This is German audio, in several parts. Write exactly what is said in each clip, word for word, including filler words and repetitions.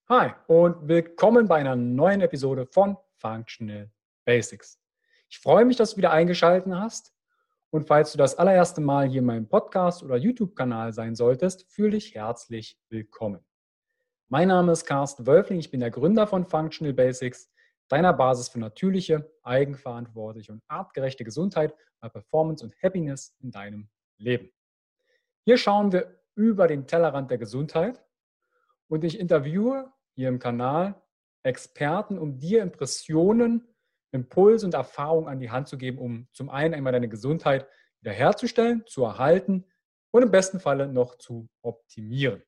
Hi und willkommen bei einer neuen Episode von Functional Basics. Ich freue mich, dass du wieder eingeschaltet hast und falls du das allererste Mal hier in meinem Podcast oder YouTube-Kanal sein solltest, fühle dich herzlich willkommen. Mein Name ist Carsten Wölfling, ich bin der Gründer von Functional Basics, deiner Basis für natürliche, eigenverantwortliche und artgerechte Gesundheit, Performance und Happiness in deinem Leben. Hier schauen wir über den Tellerrand der Gesundheit und ich interviewe hier im Kanal Experten, um dir Impressionen, Impulse und Erfahrungen an die Hand zu geben, um zum einen einmal deine Gesundheit wiederherzustellen, zu erhalten und im besten Falle noch zu optimieren.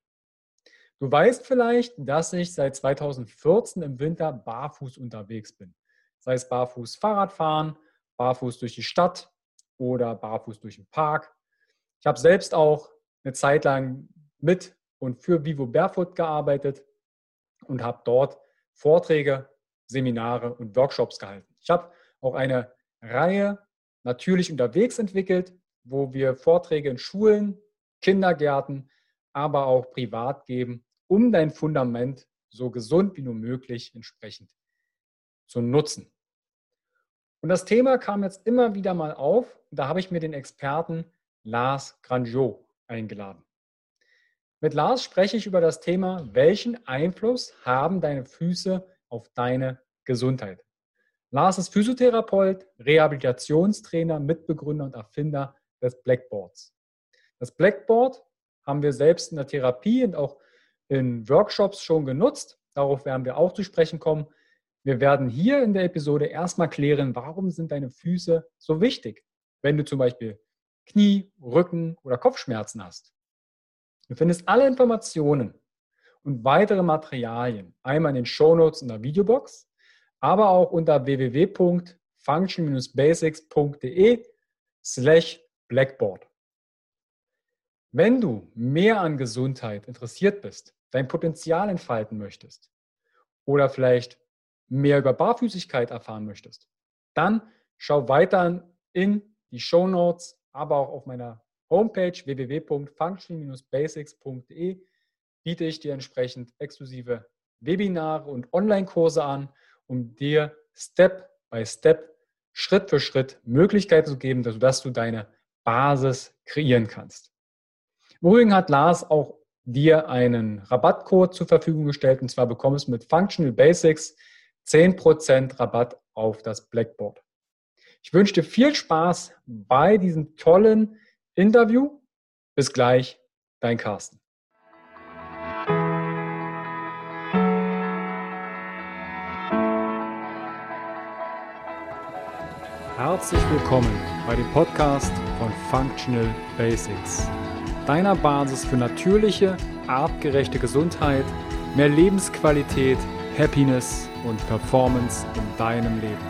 Du weißt vielleicht, dass ich seit zweitausendvierzehn im Winter barfuß unterwegs bin. Sei es barfuß Fahrradfahren, barfuß durch die Stadt oder barfuß durch den Park. Ich habe selbst auch eine Zeit lang mit und für Vivo Barefoot gearbeitet und habe dort Vorträge, Seminare und Workshops gehalten. Ich habe auch eine Reihe natürlich unterwegs entwickelt, wo wir Vorträge in Schulen, Kindergärten, aber auch privat geben, um dein Fundament so gesund wie nur möglich entsprechend zu nutzen. Und das Thema kam jetzt immer wieder mal auf. Da habe ich mir den Experten Lars Grangeot eingeladen. Mit Lars spreche ich über das Thema, welchen Einfluss haben deine Füße auf deine Gesundheit. Lars ist Physiotherapeut, Rehabilitationstrainer, Mitbegründer und Erfinder des Blackboards. Das Blackboard haben wir selbst in der Therapie und auch in Workshops schon genutzt. Darauf werden wir auch zu sprechen kommen. Wir werden hier in der Episode erstmal klären, warum sind deine Füße so wichtig, wenn du zum Beispiel Knie-, Rücken- oder Kopfschmerzen hast. Du findest alle Informationen und weitere Materialien einmal in den Shownotes in der Videobox, aber auch unter w w w punkt function basics punkt d e slash blackboard. Wenn du mehr an Gesundheit interessiert bist, dein Potenzial entfalten möchtest oder vielleicht mehr über Barfüßigkeit erfahren möchtest, dann schau weiter in die Shownotes, aber auch auf meiner Homepage w w w punkt function basics punkt d e biete ich dir entsprechend exklusive Webinare und Online-Kurse an, um dir Step by Step, Schritt für Schritt Möglichkeiten zu geben, sodass du deine Basis kreieren kannst. Im Übrigen hat Lars auch dir einen Rabattcode zur Verfügung gestellt und zwar bekommst du mit Functional Basics zehn Prozent Rabatt auf das Blackboard. Ich wünsche dir viel Spaß bei diesem tollen Interview. Bis gleich, dein Carsten. Herzlich willkommen bei dem Podcast von Functional Basics, deiner Basis für natürliche, artgerechte Gesundheit, mehr Lebensqualität, Happiness und Performance in deinem Leben.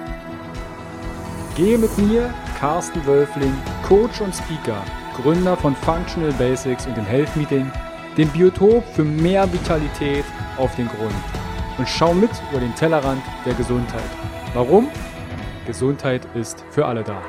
Gehe mit mir, Carsten Wölfling, Coach und Speaker, Gründer von Functional Basics und dem Health Meeting, dem Biotop für mehr Vitalität auf den Grund und schau mit über den Tellerrand der Gesundheit. Warum? Gesundheit ist für alle da.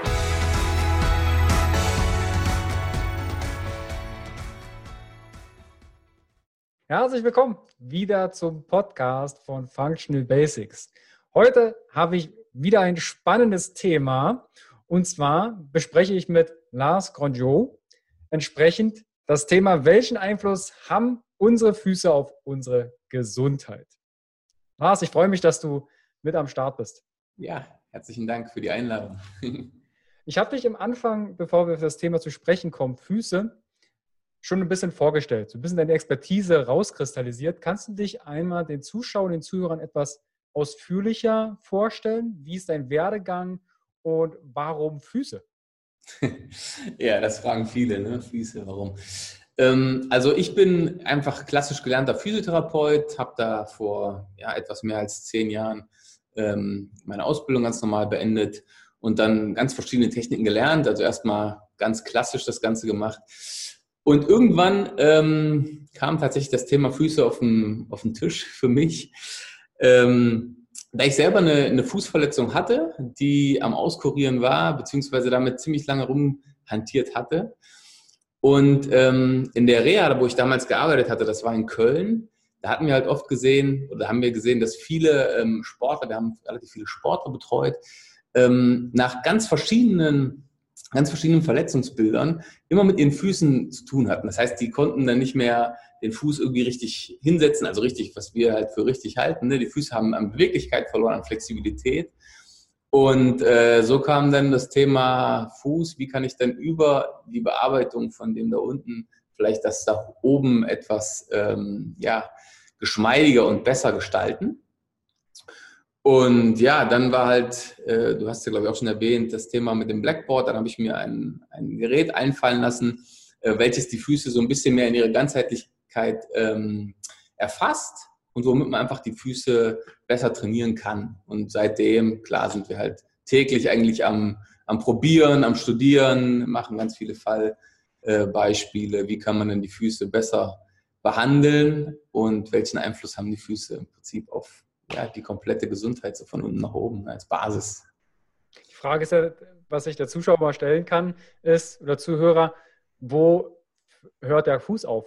Herzlich willkommen wieder zum Podcast von Functional Basics. Heute habe ich wieder ein spannendes Thema und zwar bespreche ich mit Lars Grangeot entsprechend das Thema, welchen Einfluss haben unsere Füße auf unsere Gesundheit. Lars, ich freue mich, dass du mit am Start bist. Ja, herzlichen Dank für die Einladung. Ich habe dich am Anfang, bevor wir auf das Thema zu sprechen kommen, Füße, schon ein bisschen vorgestellt, so ein bisschen deine Expertise rauskristallisiert. Kannst du dich einmal den Zuschauern, den Zuhörern etwas ausführlicher vorstellen? Wie ist dein Werdegang und warum Füße? Ja, das fragen viele, ne? Füße, warum? Ähm, also ich bin einfach klassisch gelernter Physiotherapeut, habe da vor ja, etwas mehr als zehn Jahren ähm, meine Ausbildung ganz normal beendet und dann ganz verschiedene Techniken gelernt, also erstmal ganz klassisch das Ganze gemacht. Und irgendwann ähm, kam tatsächlich das Thema Füße auf den, auf den Tisch für mich. Ähm, da ich selber eine, eine Fußverletzung hatte, die am Auskurieren war, beziehungsweise damit ziemlich lange rumhantiert hatte. Und ähm, in der Reha, wo ich damals gearbeitet hatte, das war in Köln, da hatten wir halt oft gesehen, oder haben wir gesehen, dass viele ähm, Sportler, wir haben relativ viele Sportler betreut, ähm, nach ganz verschiedenen, ganz verschiedenen Verletzungsbildern immer mit ihren Füßen zu tun hatten. Das heißt, die konnten dann nicht mehr den Fuß irgendwie richtig hinsetzen, also richtig, was wir halt für richtig halten. Ne? Die Füße haben an Beweglichkeit verloren, an Flexibilität. Und äh, so kam dann das Thema Fuß, wie kann ich dann über die Bearbeitung von dem da unten vielleicht das da oben etwas ähm, ja, geschmeidiger und besser gestalten. Und ja, dann war halt, äh, du hast ja glaube ich auch schon erwähnt, das Thema mit dem Blackboard. Dann habe ich mir ein, ein Gerät einfallen lassen, äh, welches die Füße so ein bisschen mehr in ihre Ganzheitlichkeit ähm, erfasst und womit man einfach die Füße besser trainieren kann. Und seitdem, klar, sind wir halt täglich eigentlich am, am Probieren, am Studieren, machen ganz viele Fallbeispiele. Wie kann man denn die Füße besser behandeln und welchen Einfluss haben die Füße im Prinzip auf ja, die komplette Gesundheit, so von unten nach oben als Basis. Die Frage ist ja, was sich der Zuschauer mal stellen kann, ist, oder Zuhörer, wo hört der Fuß auf?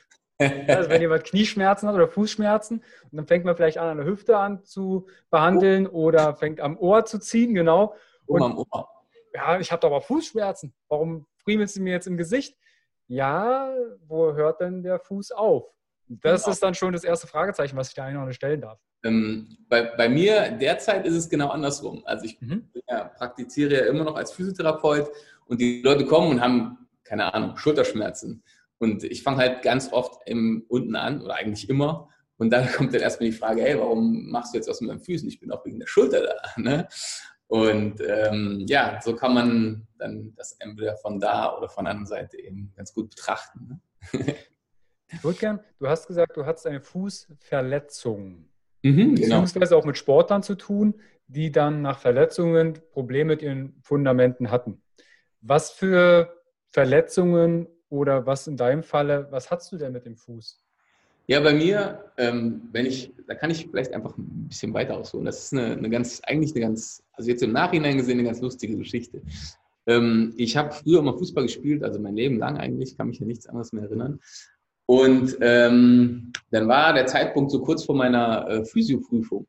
Also wenn jemand Knieschmerzen hat oder Fußschmerzen, und dann fängt man vielleicht an, an der Hüfte an zu behandeln oh. oder fängt am Ohr zu ziehen, genau. Und, am Ohr. Ja, ich habe doch aber Fußschmerzen. Warum friemelst du mir jetzt im Gesicht? Ja, wo hört denn der Fuß auf? Das genau. ist dann schon das erste Fragezeichen, was ich da noch stellen darf. Ähm, bei, bei mir derzeit ist es genau andersrum. Also ich mhm. ja, praktiziere ja immer noch als Physiotherapeut und die Leute kommen und haben, keine Ahnung, Schulterschmerzen. Und ich fange halt ganz oft im, unten an oder eigentlich immer. Und dann kommt dann erstmal die Frage, hey, warum machst du jetzt was mit meinen Füßen? Ich bin auch wegen der Schulter da. Ne? Und ähm, ja, so kann man dann das entweder von da oder von der anderen Seite eben ganz gut betrachten. Ne? Ich würde gern, du hast gesagt, du hattest eine Fußverletzung. Mhm, beziehungsweise genau. auch mit Sportlern zu tun, die dann nach Verletzungen Probleme mit ihren Fundamenten hatten. Was für Verletzungen oder was in deinem Falle, was hast du denn mit dem Fuß? Ja, bei mir, ähm, wenn ich, da kann ich vielleicht einfach ein bisschen weiter ausholen. Das ist eine, eine ganz, eigentlich eine ganz, also jetzt im Nachhinein gesehen, eine ganz lustige Geschichte. Ähm, ich habe früher immer Fußball gespielt, also mein Leben lang eigentlich, kann mich an nichts anderes mehr erinnern. Und ähm, dann war der Zeitpunkt so kurz vor meiner äh, Physioprüfung.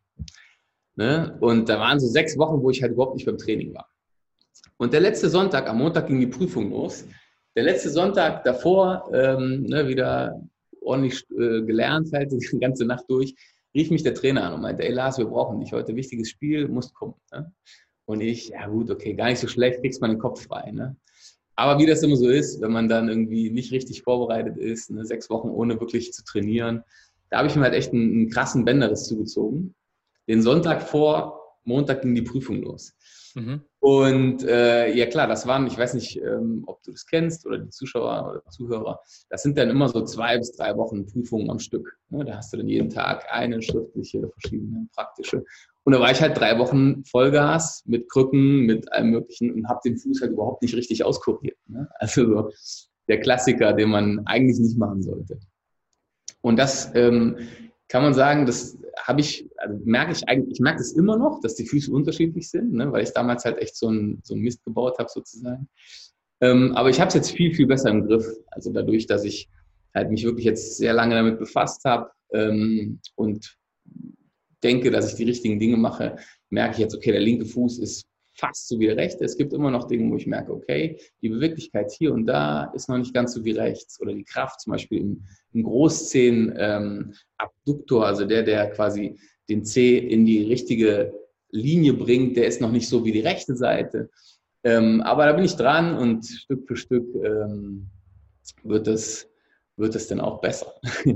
Ne? Und da waren so sechs Wochen, wo ich halt überhaupt nicht beim Training war. Und der letzte Sonntag, am Montag ging die Prüfung los. Der letzte Sonntag davor, ähm, ne, wieder ordentlich äh, gelernt, halt die ganze Nacht durch, rief mich der Trainer an und meinte, ey Lars, wir brauchen dich heute, wichtiges Spiel, musst kommen. Ne? Und ich, ja gut, okay, gar nicht so schlecht, kriegst mal den Kopf frei. Ne? Aber wie das immer so ist, wenn man dann irgendwie nicht richtig vorbereitet ist, ne, sechs Wochen ohne wirklich zu trainieren, da habe ich mir halt echt einen, einen krassen Bänderriss zugezogen. Den Sonntag vor Montag ging die Prüfung los. Mhm. Und äh, ja klar, das waren, ich weiß nicht, ähm, ob du das kennst oder die Zuschauer oder Zuhörer, das sind dann immer so zwei bis drei Wochen Prüfungen am Stück. Ne? Da hast du dann jeden Tag eine schriftliche, verschiedene, praktische. Und da war ich halt drei Wochen Vollgas mit Krücken, mit allem Möglichen und habe den Fuß halt überhaupt nicht richtig auskuriert. Ne? Also so der Klassiker, den man eigentlich nicht machen sollte. Und das ähm, kann man sagen, das habe ich, also merke ich eigentlich, ich merke das immer noch, dass die Füße unterschiedlich sind, ne? Weil ich damals halt echt so einen so einen Mist gebaut habe sozusagen. Ähm, aber ich habe es jetzt viel, viel besser im Griff. Also dadurch, dass ich halt mich wirklich jetzt sehr lange damit befasst habe ähm, und denke, dass ich die richtigen Dinge mache, merke ich jetzt, okay, der linke Fuß ist fast so wie der rechte. Es gibt immer noch Dinge, wo ich merke, okay, die Beweglichkeit hier und da ist noch nicht ganz so wie rechts. Oder die Kraft zum Beispiel im, im Großzehen ähm, Abduktor, also der, der quasi den Zeh in die richtige Linie bringt, der ist noch nicht so wie die rechte Seite. Ähm, aber da bin ich dran und Stück für Stück ähm, wird es wird es dann auch besser.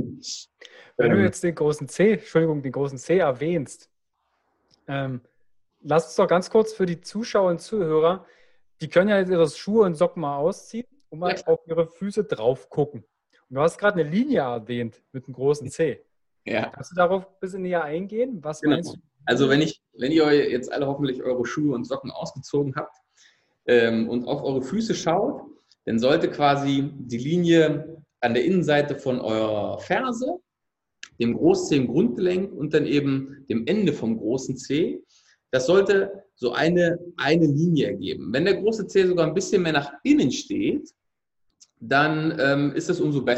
Wenn du jetzt den großen C, Entschuldigung, den großen C erwähnst, ähm, lass uns doch ganz kurz für die Zuschauer und Zuhörer, die können ja jetzt ihre Schuhe und Socken mal ausziehen und mal ja. auf ihre Füße drauf gucken. Und du hast gerade eine Linie erwähnt mit dem großen C. Ja. Kannst du darauf ein bisschen näher eingehen? Was genau. meinst du? Also wenn ich, wenn ihr jetzt alle hoffentlich eure Schuhe und Socken ausgezogen habt ähm, und auf eure Füße schaut, dann sollte quasi die Linie an der Innenseite von eurer Ferse, dem Großzeh im Grundgelenk und dann eben dem Ende vom großen Zeh, das sollte so eine, eine Linie ergeben. Wenn der große Zeh sogar ein bisschen mehr nach innen steht, dann ähm, ist es umso besser.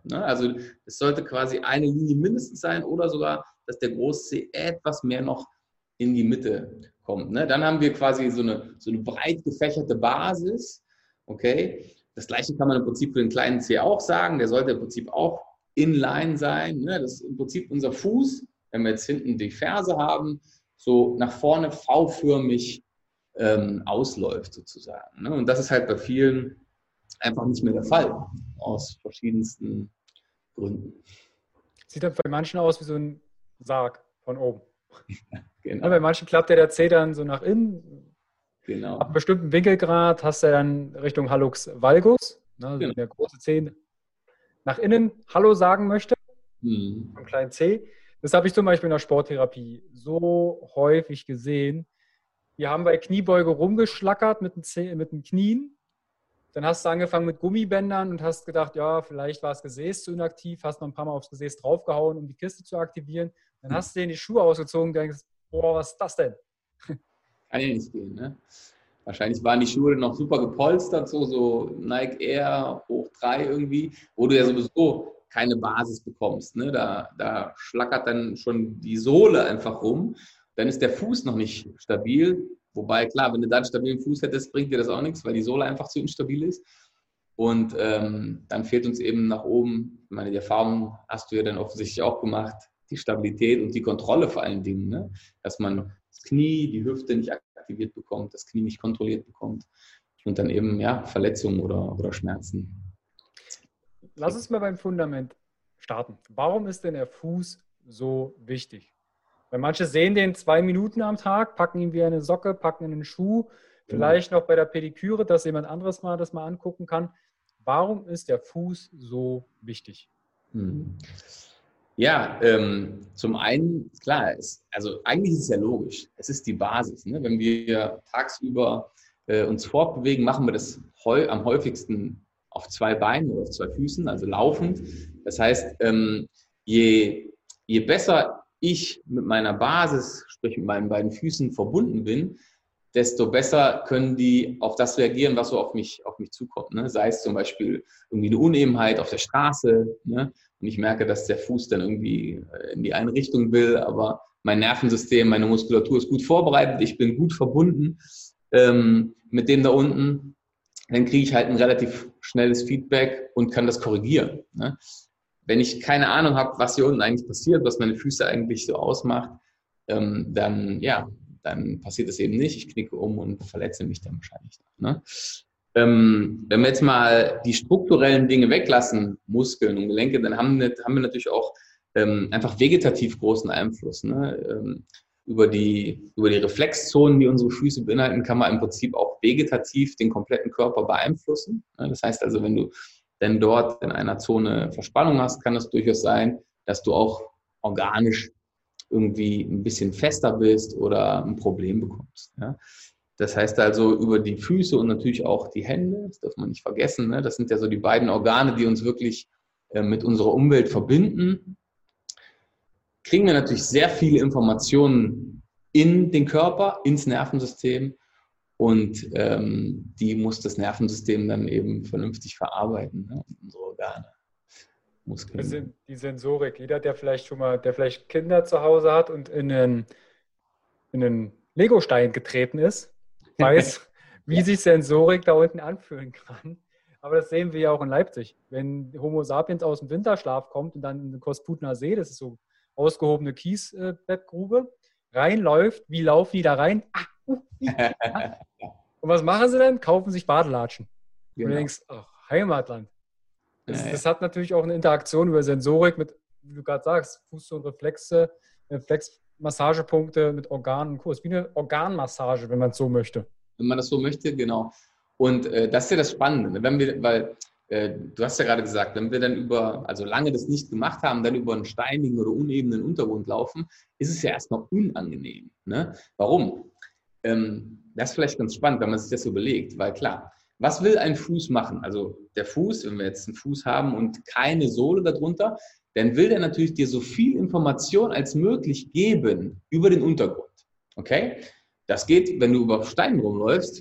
Ne? Also es sollte quasi eine Linie mindestens sein oder sogar, dass der Großzeh etwas mehr noch in die Mitte kommt. Ne? Dann haben wir quasi so eine, so eine breit gefächerte Basis. Okay? Das Gleiche kann man im Prinzip für den kleinen Zeh auch sagen. Der sollte im Prinzip auch inline sein. Ne? Das ist im Prinzip unser Fuß, wenn wir jetzt hinten die Ferse haben, so nach vorne V-förmig ähm, ausläuft sozusagen. Ne? Und das ist halt bei vielen einfach nicht mehr der Fall, aus verschiedensten Gründen. Sieht dann bei manchen aus wie so ein Sarg von oben. Genau. Ja, bei manchen klappt der, der Zeh dann so nach innen. Genau. Ab einem bestimmten Winkelgrad hast du dann Richtung Hallux valgus, ne, also Genau. wenn der große Zeh nach innen Hallo sagen möchte, Mhm. beim kleinen Zeh. Das habe ich zum Beispiel in der Sporttherapie so häufig gesehen. Die haben bei Kniebeuge rumgeschlackert mit den, Zeh, mit den Knien. Dann hast du angefangen mit Gummibändern und hast gedacht, ja, vielleicht war das Gesäß zu inaktiv, hast noch ein paar Mal aufs Gesäß draufgehauen, um die Kiste zu aktivieren. Dann hast du denen die Schuhe ausgezogen und denkst, boah, was ist das denn? Kann ja nicht gehen, ne? Wahrscheinlich waren die Schuhe noch super gepolstert, so, so Nike Air hoch drei irgendwie, wo du ja sowieso keine Basis bekommst. Ne? Da, da schlackert dann schon die Sohle einfach rum. Dann ist der Fuß noch nicht stabil. Wobei, klar, wenn du da einen stabilen Fuß hättest, bringt dir das auch nichts, weil die Sohle einfach zu instabil ist. Und ähm, dann fehlt uns eben nach oben, ich meine, die Erfahrung hast du ja dann offensichtlich auch gemacht, die Stabilität und die Kontrolle vor allen Dingen. Ne? Dass man das Knie, die Hüfte nicht aktiviert bekommt, das Knie nicht kontrolliert bekommt und dann eben ja, Verletzungen oder, oder Schmerzen. Lass uns mal beim Fundament starten. Warum ist denn der Fuß so wichtig? Weil manche sehen den zwei Minuten am Tag, packen ihn wie eine Socke, packen in einen Schuh, vielleicht noch bei der Pediküre, dass jemand anderes mal das mal angucken kann. Warum ist der Fuß so wichtig? Hm. Ja, ähm, zum einen, klar, ist, also eigentlich ist es ja logisch, es ist die Basis. Ne? Wenn wir tagsüber äh, uns fortbewegen, machen wir das heu, am häufigsten auf zwei Beinen oder auf zwei Füßen, also laufend. Das heißt, ähm, je, je besser ich mit meiner Basis, sprich mit meinen beiden Füßen verbunden bin, desto besser können die auf das reagieren, was so auf mich, auf mich zukommt. Ne? Sei es zum Beispiel irgendwie eine Unebenheit auf der Straße, ne? Und ich merke, dass der Fuß dann irgendwie in die eine Richtung will, aber mein Nervensystem, meine Muskulatur ist gut vorbereitet, ich bin gut verbunden ähm, mit dem da unten, dann kriege ich halt ein relativ schnelles Feedback und kann das korrigieren. Ne? Wenn ich keine Ahnung habe, was hier unten eigentlich passiert, was meine Füße eigentlich so ausmacht, ähm, dann, ja, dann passiert es eben nicht. Ich knicke um und verletze mich dann wahrscheinlich noch. Ne? Ähm, wenn wir jetzt mal die strukturellen Dinge weglassen, Muskeln und Gelenke, dann haben wir, haben wir natürlich auch ähm, einfach vegetativ großen Einfluss. Ne? Ähm, über die, über die Reflexzonen, die unsere Füße beinhalten, kann man im Prinzip auch vegetativ den kompletten Körper beeinflussen. Ne? Das heißt also, wenn du denn dort in einer Zone Verspannung hast, kann es durchaus sein, dass du auch organisch irgendwie ein bisschen fester bist oder ein Problem bekommst. Ja? Das heißt also, über die Füße und natürlich auch die Hände, das darf man nicht vergessen, ne? Das sind ja so die beiden Organe, die uns wirklich äh, mit unserer Umwelt verbinden, kriegen wir natürlich sehr viele Informationen in den Körper, ins Nervensystem und ähm, die muss das Nervensystem dann eben vernünftig verarbeiten, ne? Unsere Organe. Muskeln. Die Sensorik. Jeder, der vielleicht schon mal, der vielleicht Kinder zu Hause hat und in einen, in einen Legostein getreten ist, weiß, wie sich Sensorik da unten anfühlen kann. Aber das sehen wir ja auch in Leipzig. Wenn Homo sapiens aus dem Winterschlaf kommt und dann in den Kosputner See, das ist so ausgehobene Kiesbettgrube, reinläuft, wie laufen die da rein? Ah, uh, ja. Und was machen sie dann? Kaufen sich Badelatschen. Genau. Und du denkst, ach, Heimatland. Das, ja, ja. das hat natürlich auch eine Interaktion über Sensorik mit, wie du gerade sagst, Fuß- und Reflexe, Reflexmassagepunkte mit Organen und Co. Es ist wie eine Organmassage, wenn man es so möchte. Wenn man das so möchte, genau. Und äh, das ist ja das Spannende, wenn wir, weil äh, du hast ja gerade gesagt, wenn wir dann über, also lange das nicht gemacht haben, dann über einen steinigen oder unebenen Untergrund laufen, ist es ja erstmal unangenehm. Ne? Warum? Ähm, das ist vielleicht ganz spannend, wenn man sich das überlegt, weil klar, was will ein Fuß machen? Also der Fuß, wenn wir jetzt einen Fuß haben und keine Sohle darunter, dann will der natürlich dir so viel Information als möglich geben über den Untergrund. Okay? Das geht, wenn du über Steinen rumläufst,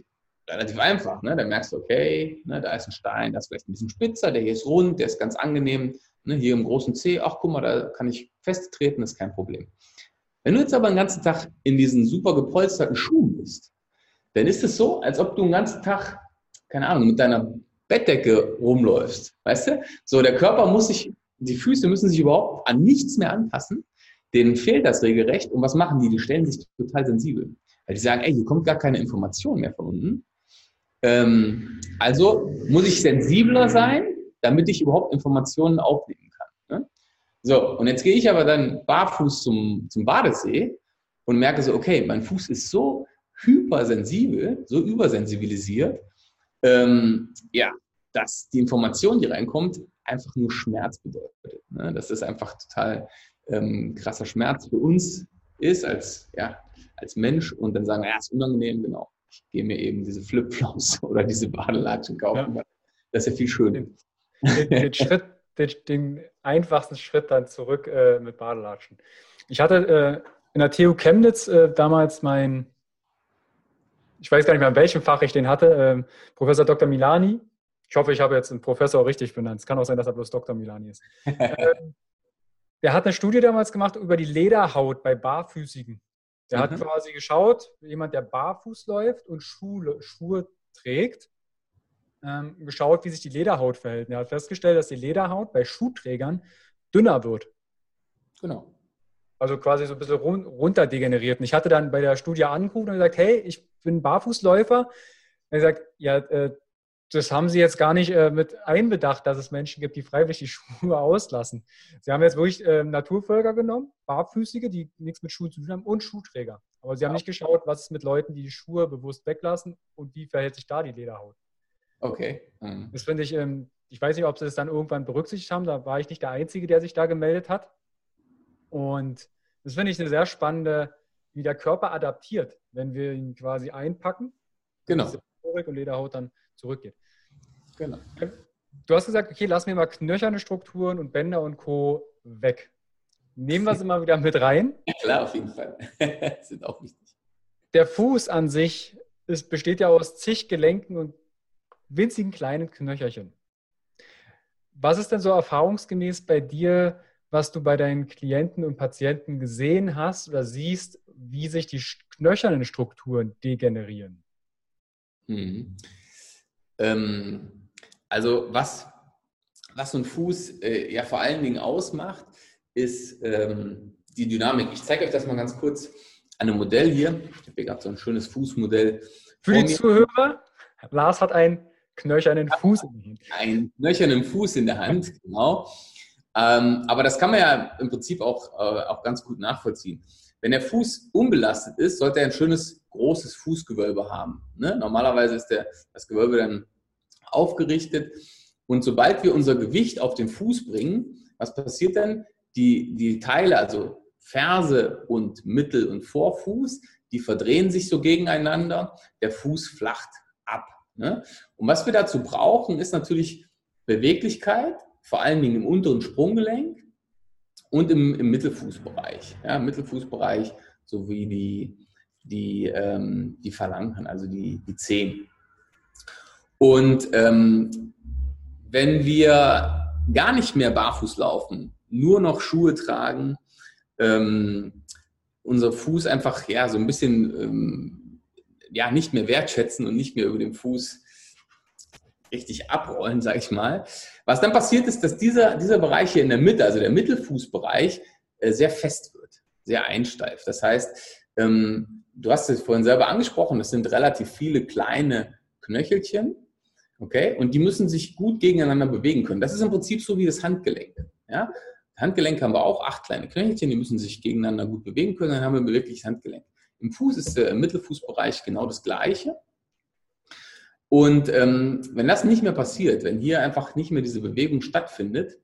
relativ einfach. Ne? Da merkst du, okay, ne, da ist ein Stein, das ist vielleicht ein bisschen spitzer, der hier ist rund, der ist ganz angenehm. Ne? Hier im großen Zeh, ach guck mal, da kann ich festtreten, das ist kein Problem. Wenn du jetzt aber den ganzen Tag in diesen super gepolsterten Schuhen bist, dann ist es so, als ob du den ganzen Tag, keine Ahnung, mit deiner Bettdecke rumläufst. Weißt du? So, der Körper muss sich, die Füße müssen sich überhaupt an nichts mehr anpassen. Denen fehlt das regelrecht. Und was machen die? Die stellen sich total sensibel. Weil die sagen, ey, hier kommt gar keine Information mehr von unten. Ähm, also muss ich sensibler sein, damit ich überhaupt Informationen aufnehmen kann. Ne? So, und jetzt gehe ich aber dann barfuß zum, zum Badesee und merke so, okay, mein Fuß ist so hypersensibel, so übersensibilisiert, ähm, ja, dass die Information, die reinkommt, einfach nur Schmerz bedeutet. Ne? Das ist einfach total ähm, krasser Schmerz für uns ist als, ja, als Mensch und dann sagen, ja, ist unangenehm, genau. Ich gehe mir eben diese Flipflops oder diese Badelatschen kaufen. Ja. Das ist ja viel schöner. Den, den, Schritt, den, den einfachsten Schritt dann zurück äh, mit Badelatschen. Ich hatte äh, in der T U Chemnitz äh, damals mein, ich weiß gar nicht mehr, in welchem Fach ich den hatte, äh, Professor Doktor Milani. Ich hoffe, ich habe jetzt einen Professor richtig benannt. Es kann auch sein, dass er bloß Doktor Milani ist. äh, der hat eine Studie damals gemacht über die Lederhaut bei Barfüßigen. Der mhm. hat quasi geschaut, jemand, der barfuß läuft und Schuhe, Schuhe trägt, ähm, geschaut, wie sich die Lederhaut verhält. Er hat festgestellt, dass die Lederhaut bei Schuhträgern dünner wird. Genau. Also quasi so ein bisschen run runter degeneriert. Und ich hatte dann bei der Studie angerufen und gesagt, hey, ich bin Barfußläufer. Er hat gesagt, ja, äh, das haben Sie jetzt gar nicht äh, mit einbedacht, dass es Menschen gibt, die freiwillig die Schuhe auslassen. Sie haben jetzt wirklich äh, Naturvölker genommen, Barfüßige, die nichts mit Schuhen zu tun haben, und Schuhträger. Aber Sie haben ja. nicht geschaut, was ist mit Leuten, die die Schuhe bewusst weglassen und wie verhält sich da die Lederhaut. Okay. Mhm. Das finde ich, ähm, ich weiß nicht, ob Sie das dann irgendwann berücksichtigt haben, da war ich nicht der Einzige, der sich da gemeldet hat. Und das finde ich eine sehr spannende, wie der Körper adaptiert, wenn wir ihn quasi einpacken. Genau. Und diese und Lederhaut dann zurückgeht. Genau. Du hast gesagt, okay, lass mir mal knöcherne Strukturen und Bänder und Co. weg. Nehmen wir sie mal wieder mit rein. Ja, klar, auf jeden Fall. Das sind auch wichtig. Der Fuß an sich ist, besteht ja aus zig Gelenken und winzigen kleinen Knöcherchen. Was ist denn so erfahrungsgemäß bei dir, was du bei deinen Klienten und Patienten gesehen hast oder siehst, wie sich die knöchernen Strukturen degenerieren? Mhm. Ähm, also was, was so ein Fuß äh, ja vor allen Dingen ausmacht, ist ähm, die Dynamik. Ich zeige euch das mal ganz kurz an einem Modell hier. Ich habe hier gerade so ein schönes Fußmodell. Für die mir. Zuhörer, Lars hat einen knöchernen Fuß in der Hand. Einen knöchernen Fuß in der Hand, genau. Ähm, aber das kann man ja im Prinzip auch, äh, auch ganz gut nachvollziehen. Wenn der Fuß unbelastet ist, sollte er ein schönes, großes Fußgewölbe haben. Ne? Normalerweise ist der, das Gewölbe dann aufgerichtet. Und sobald wir unser Gewicht auf den Fuß bringen, was passiert dann? Die, die Teile, also Ferse und Mittel- und Vorfuß, die verdrehen sich so gegeneinander. Der Fuß flacht ab. Ne? Und was wir dazu brauchen, ist natürlich Beweglichkeit, vor allen Dingen im unteren Sprunggelenk und im, im Mittelfußbereich. Ja, im Mittelfußbereich sowie die, die, ähm, die Phalangen, also die, die Zehen. Und ähm, wenn wir gar nicht mehr barfuß laufen, nur noch Schuhe tragen, ähm, unser Fuß einfach ja so ein bisschen ähm, ja nicht mehr wertschätzen und nicht mehr über den Fuß richtig abrollen, sage ich mal. Was dann passiert ist, dass dieser, dieser Bereich hier in der Mitte, also der Mittelfußbereich, äh, sehr fest wird, sehr einsteift. Das heißt, ähm, du hast es vorhin selber angesprochen, das sind relativ viele kleine Knöchelchen, okay, und die müssen sich gut gegeneinander bewegen können. Das ist im Prinzip so wie das Handgelenk. Ja? Handgelenk haben wir auch acht kleine Knöchelchen, die müssen sich gegeneinander gut bewegen können, dann haben wir wirklich das Handgelenk. Im Fuß ist der Mittelfußbereich genau das Gleiche. Und ähm, wenn das nicht mehr passiert, wenn hier einfach nicht mehr diese Bewegung stattfindet,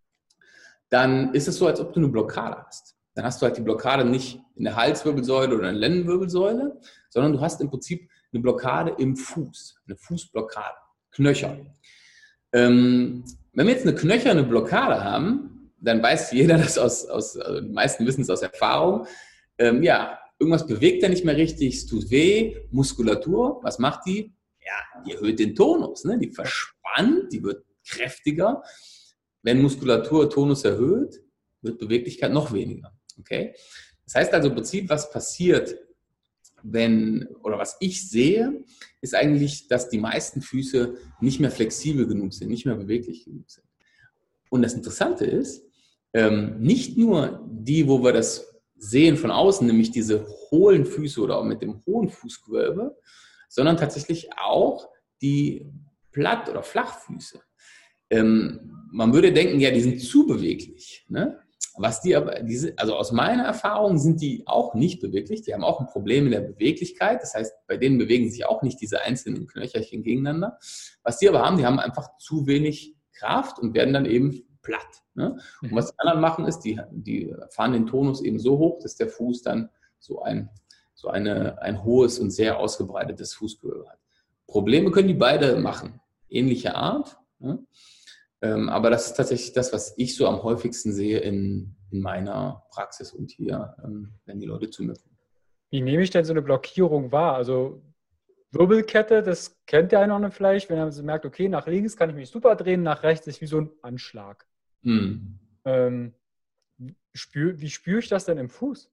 dann ist es so, als ob du eine Blockade hast. Dann hast du halt die Blockade nicht in der Halswirbelsäule oder in der Lendenwirbelsäule, sondern du hast im Prinzip eine Blockade im Fuß, eine Fußblockade, Knöcher. Ähm, wenn wir jetzt eine knöcherne Blockade haben, dann weiß jeder das aus, aus also die meisten wissen es aus Erfahrung, ähm, ja, irgendwas bewegt er nicht mehr richtig, es tut weh, Muskulatur, was macht die? ja, die erhöht den Tonus, ne? Die verspannt, die wird kräftiger. Wenn Muskulatur Tonus erhöht, wird Beweglichkeit noch weniger. Okay? Das heißt also im Prinzip, was passiert, wenn, oder was ich sehe, ist eigentlich, dass die meisten Füße nicht mehr flexibel genug sind, nicht mehr beweglich genug sind. Und das Interessante ist, ähm, nicht nur die, wo wir das sehen von außen, nämlich diese hohlen Füße oder auch mit dem hohen Fußgewölbe, sondern tatsächlich auch die Platt- oder Flachfüße. Ähm, man würde denken, ja, die sind zu beweglich. Ne? Was die aber, diese, also aus meiner Erfahrung sind die auch nicht beweglich. Die haben auch ein Problem in der Beweglichkeit. Das heißt, bei denen bewegen sich auch nicht diese einzelnen Knöcherchen gegeneinander. Was die aber haben, die haben einfach zu wenig Kraft und werden dann eben platt. Ne? Und was die anderen machen, ist, die, die fahren den Tonus eben so hoch, dass der Fuß dann so ein, so eine, ein hohes und sehr ausgebreitetes Fußgewölbe hat. Probleme können die beide machen. Ähnliche Art. Ne? Ähm, aber das ist tatsächlich das, was ich so am häufigsten sehe in, in meiner Praxis und hier, ähm, wenn die Leute zu mir kommen. Wie nehme ich denn so eine Blockierung wahr? Also Wirbelkette, das kennt der eine oder andere vielleicht, wenn er merkt, okay, nach links kann ich mich super drehen, nach rechts ist wie so ein Anschlag. Hm. Ähm, spür, wie spüre ich das denn im Fuß?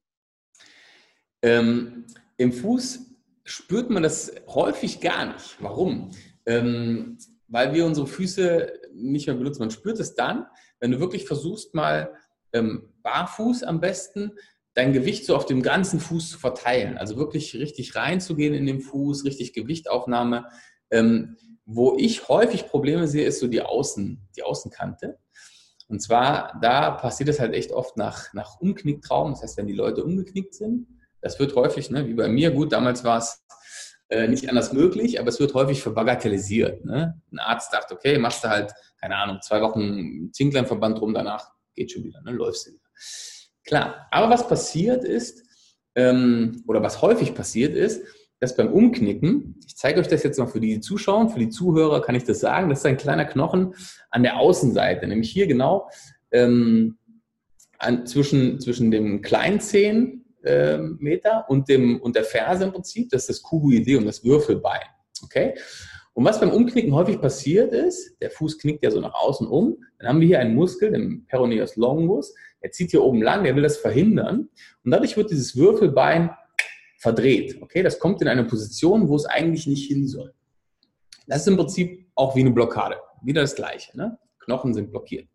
Ähm, Im Fuß spürt man das häufig gar nicht. Warum? Ähm, weil wir unsere Füße nicht mehr benutzen. Man spürt es dann, wenn du wirklich versuchst, mal ähm, barfuß am besten dein Gewicht so auf dem ganzen Fuß zu verteilen. Also wirklich richtig reinzugehen in den Fuß, richtig Gewichtaufnahme. Ähm, wo ich häufig Probleme sehe, ist so die, Außen, die Außenkante. Und zwar, da passiert es halt echt oft nach, nach Umknicktraum. Das heißt, wenn die Leute umgeknickt sind, das wird häufig, ne, wie bei mir, gut, damals war es äh, nicht anders möglich, aber es wird häufig verbagatellisiert. Ne? Ein Arzt sagt, okay, machst du halt, keine Ahnung, zwei Wochen Zinklenverband rum, danach geht schon wieder, ne, läufst du wieder. Klar, aber was passiert ist, ähm, oder was häufig passiert ist, dass beim Umknicken, ich zeige euch das jetzt mal für die Zuschauer, für die Zuhörer kann ich das sagen, das ist ein kleiner Knochen an der Außenseite, nämlich hier genau ähm, an, zwischen, zwischen dem Kleinzehen Meter und, dem, und der Ferse im Prinzip, das ist das Cuboideum, das Würfelbein. Okay? Und was beim Umknicken häufig passiert ist, der Fuß knickt ja so nach außen um, dann haben wir hier einen Muskel, den Peroneus longus, der zieht hier oben lang, der will das verhindern und dadurch wird dieses Würfelbein verdreht. Okay? Das kommt in eine Position, wo es eigentlich nicht hin soll. Das ist im Prinzip auch wie eine Blockade. Wieder das Gleiche. Ne? Knochen sind blockiert.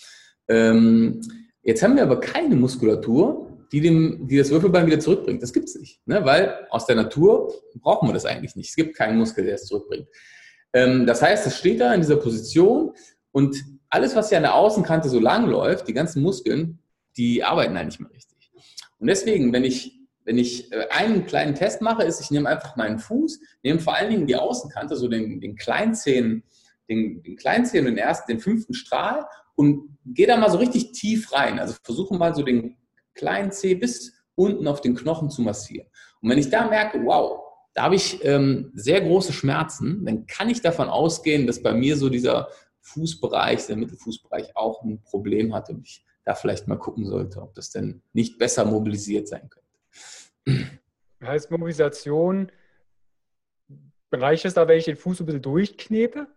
Ähm, jetzt haben wir aber keine Muskulatur, Die, dem, die das Würfelbein wieder zurückbringt. Das gibt es nicht, ne? Weil aus der Natur brauchen wir das eigentlich nicht. Es gibt keinen Muskel, der es zurückbringt. Ähm, das heißt, es steht da in dieser Position und alles, was hier an der Außenkante so lang läuft, die ganzen Muskeln, die arbeiten eigentlich nicht mehr richtig. Und deswegen, wenn ich, wenn ich einen kleinen Test mache, ist, ich nehme einfach meinen Fuß, nehme vor allen Dingen die Außenkante, so den, den Kleinzehen, den, den Kleinzehen, den ersten, den fünften Strahl und gehe da mal so richtig tief rein. Also versuche mal so den kleinen Zeh bis unten auf den Knochen zu massieren. Und wenn ich da merke, wow, da habe ich ähm, sehr große Schmerzen, dann kann ich davon ausgehen, dass bei mir so dieser Fußbereich, der Mittelfußbereich auch ein Problem hat und ich da vielleicht mal gucken sollte, ob das denn nicht besser mobilisiert sein könnte. Heißt Mobilisation, reicht es da, wenn ich den Fuß so ein bisschen durchknete?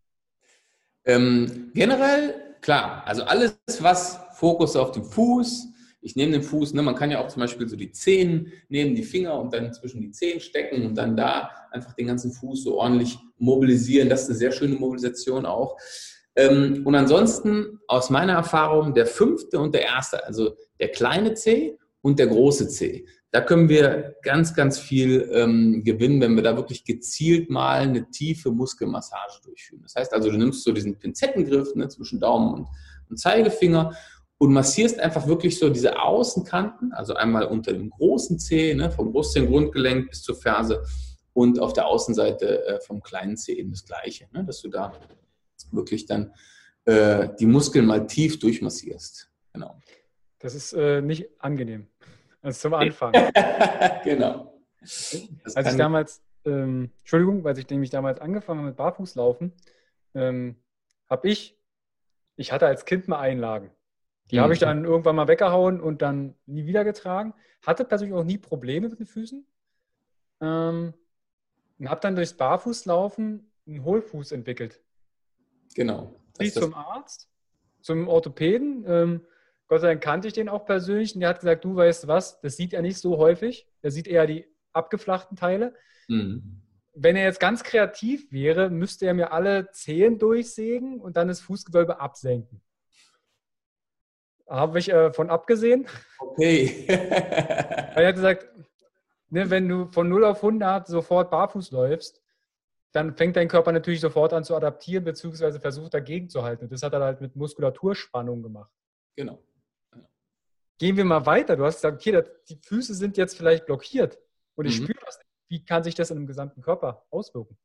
Ähm, generell, klar, also alles, was Fokus auf den Fuß, ich nehme den Fuß, ne, man kann ja auch zum Beispiel so die Zehen nehmen, die Finger und dann zwischen die Zehen stecken und dann da einfach den ganzen Fuß so ordentlich mobilisieren. Das ist eine sehr schöne Mobilisation auch. Ähm, und ansonsten aus meiner Erfahrung der fünfte und der erste, also der kleine Zeh und der große Zeh. Da können wir ganz, ganz viel ähm, gewinnen, wenn wir da wirklich gezielt mal eine tiefe Muskelmassage durchführen. Das heißt also, du nimmst so diesen Pinzettengriff, ne, zwischen Daumen und, und Zeigefinger und massierst einfach wirklich so diese Außenkanten, also einmal unter dem großen Zeh, ne, vom Brustzehengrundgelenk bis zur Ferse und auf der Außenseite äh, vom kleinen Zeh eben das Gleiche, ne, dass du da wirklich dann äh, die Muskeln mal tief durchmassierst. Genau. Das ist äh, nicht angenehm. Also zum Anfang. Genau. Das Als ich damals, ähm, Entschuldigung, weil ich nämlich damals angefangen habe mit Barfußlaufen, ähm, habe ich, ich hatte als Kind mal Einlagen. Die mhm. habe ich dann irgendwann mal weggehauen und dann nie wieder getragen. Hatte persönlich auch nie Probleme mit den Füßen. Ähm, und habe dann durchs Barfußlaufen einen Hohlfuß entwickelt. Genau. Bin zum Arzt, zum Orthopäden. Ähm, Gott sei Dank kannte ich den auch persönlich. Und der hat gesagt, du weißt was, das sieht er nicht so häufig. Er sieht eher die abgeflachten Teile. Mhm. Wenn er jetzt ganz kreativ wäre, müsste er mir alle Zehen durchsägen und dann das Fußgewölbe absenken. Habe ich äh, von abgesehen. Okay. Weil er hat gesagt, ne, wenn du von null auf hundert sofort barfuß läufst, dann fängt dein Körper natürlich sofort an zu adaptieren, beziehungsweise versucht dagegen zu halten. Und das hat er halt mit Muskulaturspannung gemacht. Genau. Ja. Gehen wir mal weiter. Du hast gesagt, okay, die Füße sind jetzt vielleicht blockiert und ich mhm. spüre das nicht. Wie kann sich das in dem gesamten Körper auswirken?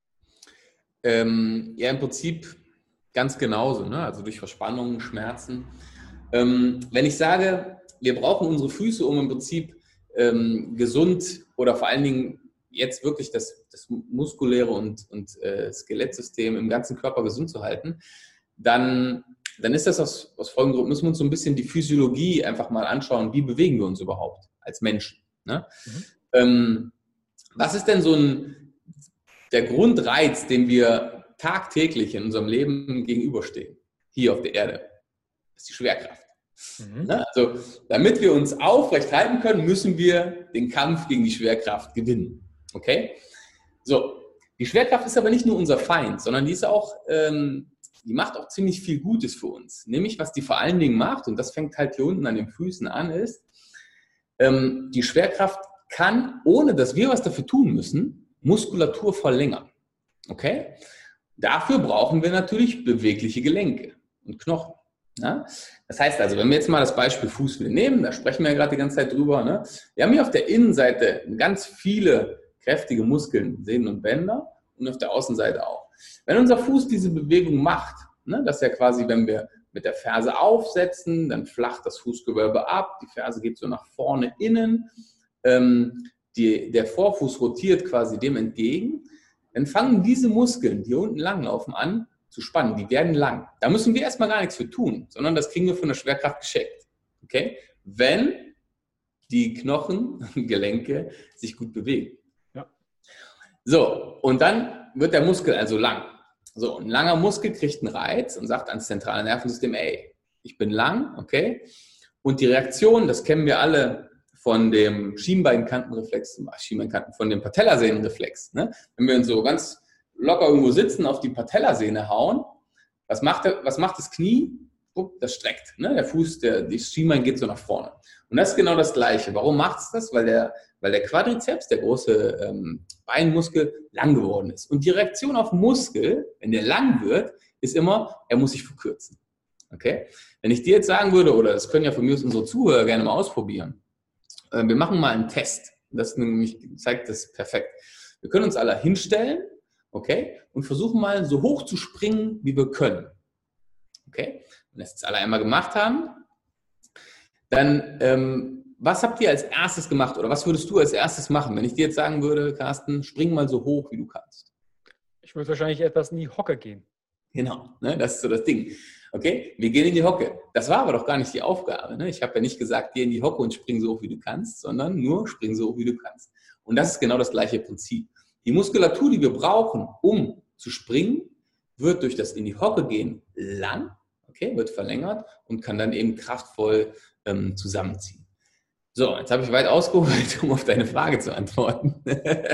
Ähm, ja, im Prinzip ganz genauso, ne? Also durch Verspannungen, Schmerzen. Ähm, wenn ich sage, wir brauchen unsere Füße, um im Prinzip ähm, gesund oder vor allen Dingen jetzt wirklich das, das muskuläre und, und äh, Skelettsystem im ganzen Körper gesund zu halten, dann, dann ist das aus, aus folgendem Grund, müssen wir uns so ein bisschen die Physiologie einfach mal anschauen, wie bewegen wir uns überhaupt als Menschen. Ne? Mhm. Ähm, was ist denn so ein, der Grundreiz, den wir tagtäglich in unserem Leben gegenüberstehen, hier auf der Erde? Das ist die Schwerkraft. Mhm. Ne? Also, damit wir uns aufrecht halten können, müssen wir den Kampf gegen die Schwerkraft gewinnen. Okay? So, die Schwerkraft ist aber nicht nur unser Feind, sondern die ist auch, ähm, die macht auch ziemlich viel Gutes für uns. Nämlich, was die vor allen Dingen macht, und das fängt halt hier unten an den Füßen an, ist, ähm, die Schwerkraft kann, ohne dass wir was dafür tun müssen, Muskulatur verlängern. Okay? Dafür brauchen wir natürlich bewegliche Gelenke und Knochen. Ja? Das heißt also, wenn wir jetzt mal das Beispiel Fuß wieder nehmen, da sprechen wir ja gerade die ganze Zeit drüber, ne? Wir haben hier auf der Innenseite ganz viele kräftige Muskeln, Sehnen und Bänder und auf der Außenseite auch. Wenn unser Fuß diese Bewegung macht, ne, das ist ja quasi, wenn wir mit der Ferse aufsetzen, dann flacht das Fußgewölbe ab, die Ferse geht so nach vorne innen, ähm, die, der Vorfuß rotiert quasi dem entgegen, dann fangen diese Muskeln, die hier unten langlaufen, an zu spannen, die werden lang. Da müssen wir erstmal gar nichts für tun, sondern das kriegen wir von der Schwerkraft geschenkt. Okay? Wenn die Knochen, Gelenke sich gut bewegen. Ja. So, und dann wird der Muskel also lang. So, ein langer Muskel kriegt einen Reiz und sagt ans zentrale Nervensystem, ey, ich bin lang, okay? Und die Reaktion, das kennen wir alle von dem Schienbeinkantenreflex, Schienbeinkanten, von dem Patellasehnenreflex. Ne? Wenn wir uns so ganz locker irgendwo sitzen, auf die Patellasehne hauen, was macht, der, was macht das Knie? Das streckt. Ne? Der Fuß, der, die Schienbein geht so nach vorne. Und das ist genau das Gleiche. Warum macht es das? Weil der, weil der Quadrizeps, der große ähm, Beinmuskel, lang geworden ist. Und die Reaktion auf Muskel, wenn der lang wird, ist immer, er muss sich verkürzen. Okay? Wenn ich dir jetzt sagen würde, oder das können ja von mir aus unsere Zuhörer gerne mal ausprobieren, äh, wir machen mal einen Test. Das nämlich zeigt das perfekt. Wir können uns alle hinstellen, okay, und versuchen mal so hoch zu springen, wie wir können. Okay? Wenn das jetzt alle einmal gemacht haben, dann, ähm, was habt ihr als erstes gemacht oder was würdest du als erstes machen, wenn ich dir jetzt sagen würde, Carsten, spring mal so hoch, wie du kannst? Ich würde wahrscheinlich etwas in die Hocke gehen. Genau, ne, das ist so das Ding. Okay, wir gehen in die Hocke. Das war aber doch gar nicht die Aufgabe. Ne? Ich habe ja nicht gesagt, geh in die Hocke und spring so hoch, wie du kannst, sondern nur spring so hoch, wie du kannst. Und das ist genau das gleiche Prinzip. Die Muskulatur, die wir brauchen, um zu springen, wird durch das in die Hocke gehen lang, okay, wird verlängert und kann dann eben kraftvoll ähm, zusammenziehen. So, jetzt habe ich weit ausgeholt, um auf deine Frage zu antworten.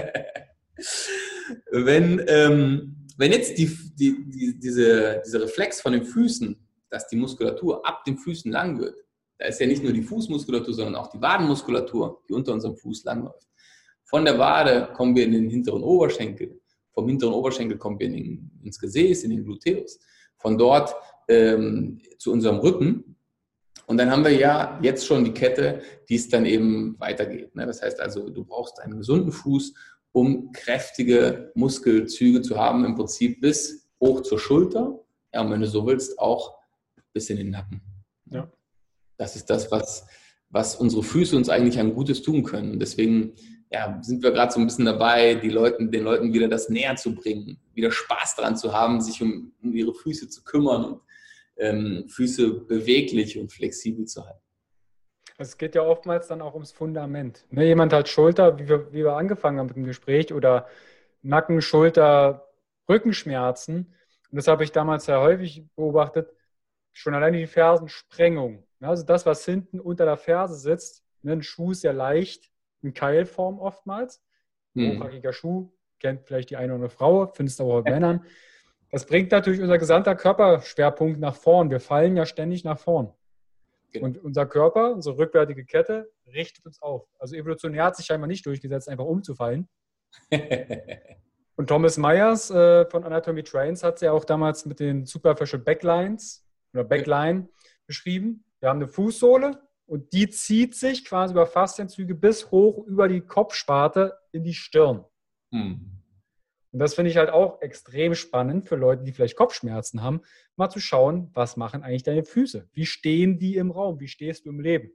wenn, ähm, wenn jetzt die, die, die, diese, dieser Reflex von den Füßen, dass die Muskulatur ab den Füßen lang wird, da ist ja nicht nur die Fußmuskulatur, sondern auch die Wadenmuskulatur, die unter unserem Fuß langläuft. Von der Wade kommen wir in den hinteren Oberschenkel, vom hinteren Oberschenkel kommen wir in den, ins Gesäß, in den Gluteus, von dort ähm, zu unserem Rücken. Und dann haben wir ja jetzt schon die Kette, die es dann eben weitergeht. Ne? Das heißt also, du brauchst einen gesunden Fuß, um kräftige Muskelzüge zu haben, im Prinzip bis hoch zur Schulter. Ja, und wenn du so willst, auch bis in den Nacken. Ja. Das ist das, was, was unsere Füße uns eigentlich ein Gutes tun können. Und deswegen ja, sind wir gerade so ein bisschen dabei, die Leuten, den Leuten wieder das näher zu bringen, wieder Spaß daran zu haben, sich um, um ihre Füße zu kümmern und ähm, Füße beweglich und flexibel zu halten. Es geht ja oftmals dann auch ums Fundament. Ne, jemand hat Schulter, wie wir, wie wir angefangen haben mit dem Gespräch, oder Nacken, Schulter, Rückenschmerzen. Und das habe ich damals sehr häufig beobachtet. Schon alleine die Fersensprengung. Also das, was hinten unter der Ferse sitzt. Ein Schuh ist ja leicht in Keilform oftmals. Hm. Hochhackiger Schuh, kennt vielleicht die eine oder andere Frau, findest du auch bei Männern. Das bringt natürlich unser gesamter Körperschwerpunkt nach vorn. Wir fallen ja ständig nach vorn. Genau. Und unser Körper, unsere rückwärtige Kette, richtet uns auf. Also evolutionär hat sich scheinbar nicht durchgesetzt, einfach umzufallen. Und Thomas Myers äh, von Anatomy Trains hat es ja auch damals mit den Superficial Backlines oder Backline beschrieben. Wir haben eine Fußsohle und die zieht sich quasi über Faszienzüge bis hoch über die Kopfsparte in die Stirn. Hm. Und das finde ich halt auch extrem spannend für Leute, die vielleicht Kopfschmerzen haben, mal zu schauen, was machen eigentlich deine Füße? Wie stehen die im Raum? Wie stehst du im Leben?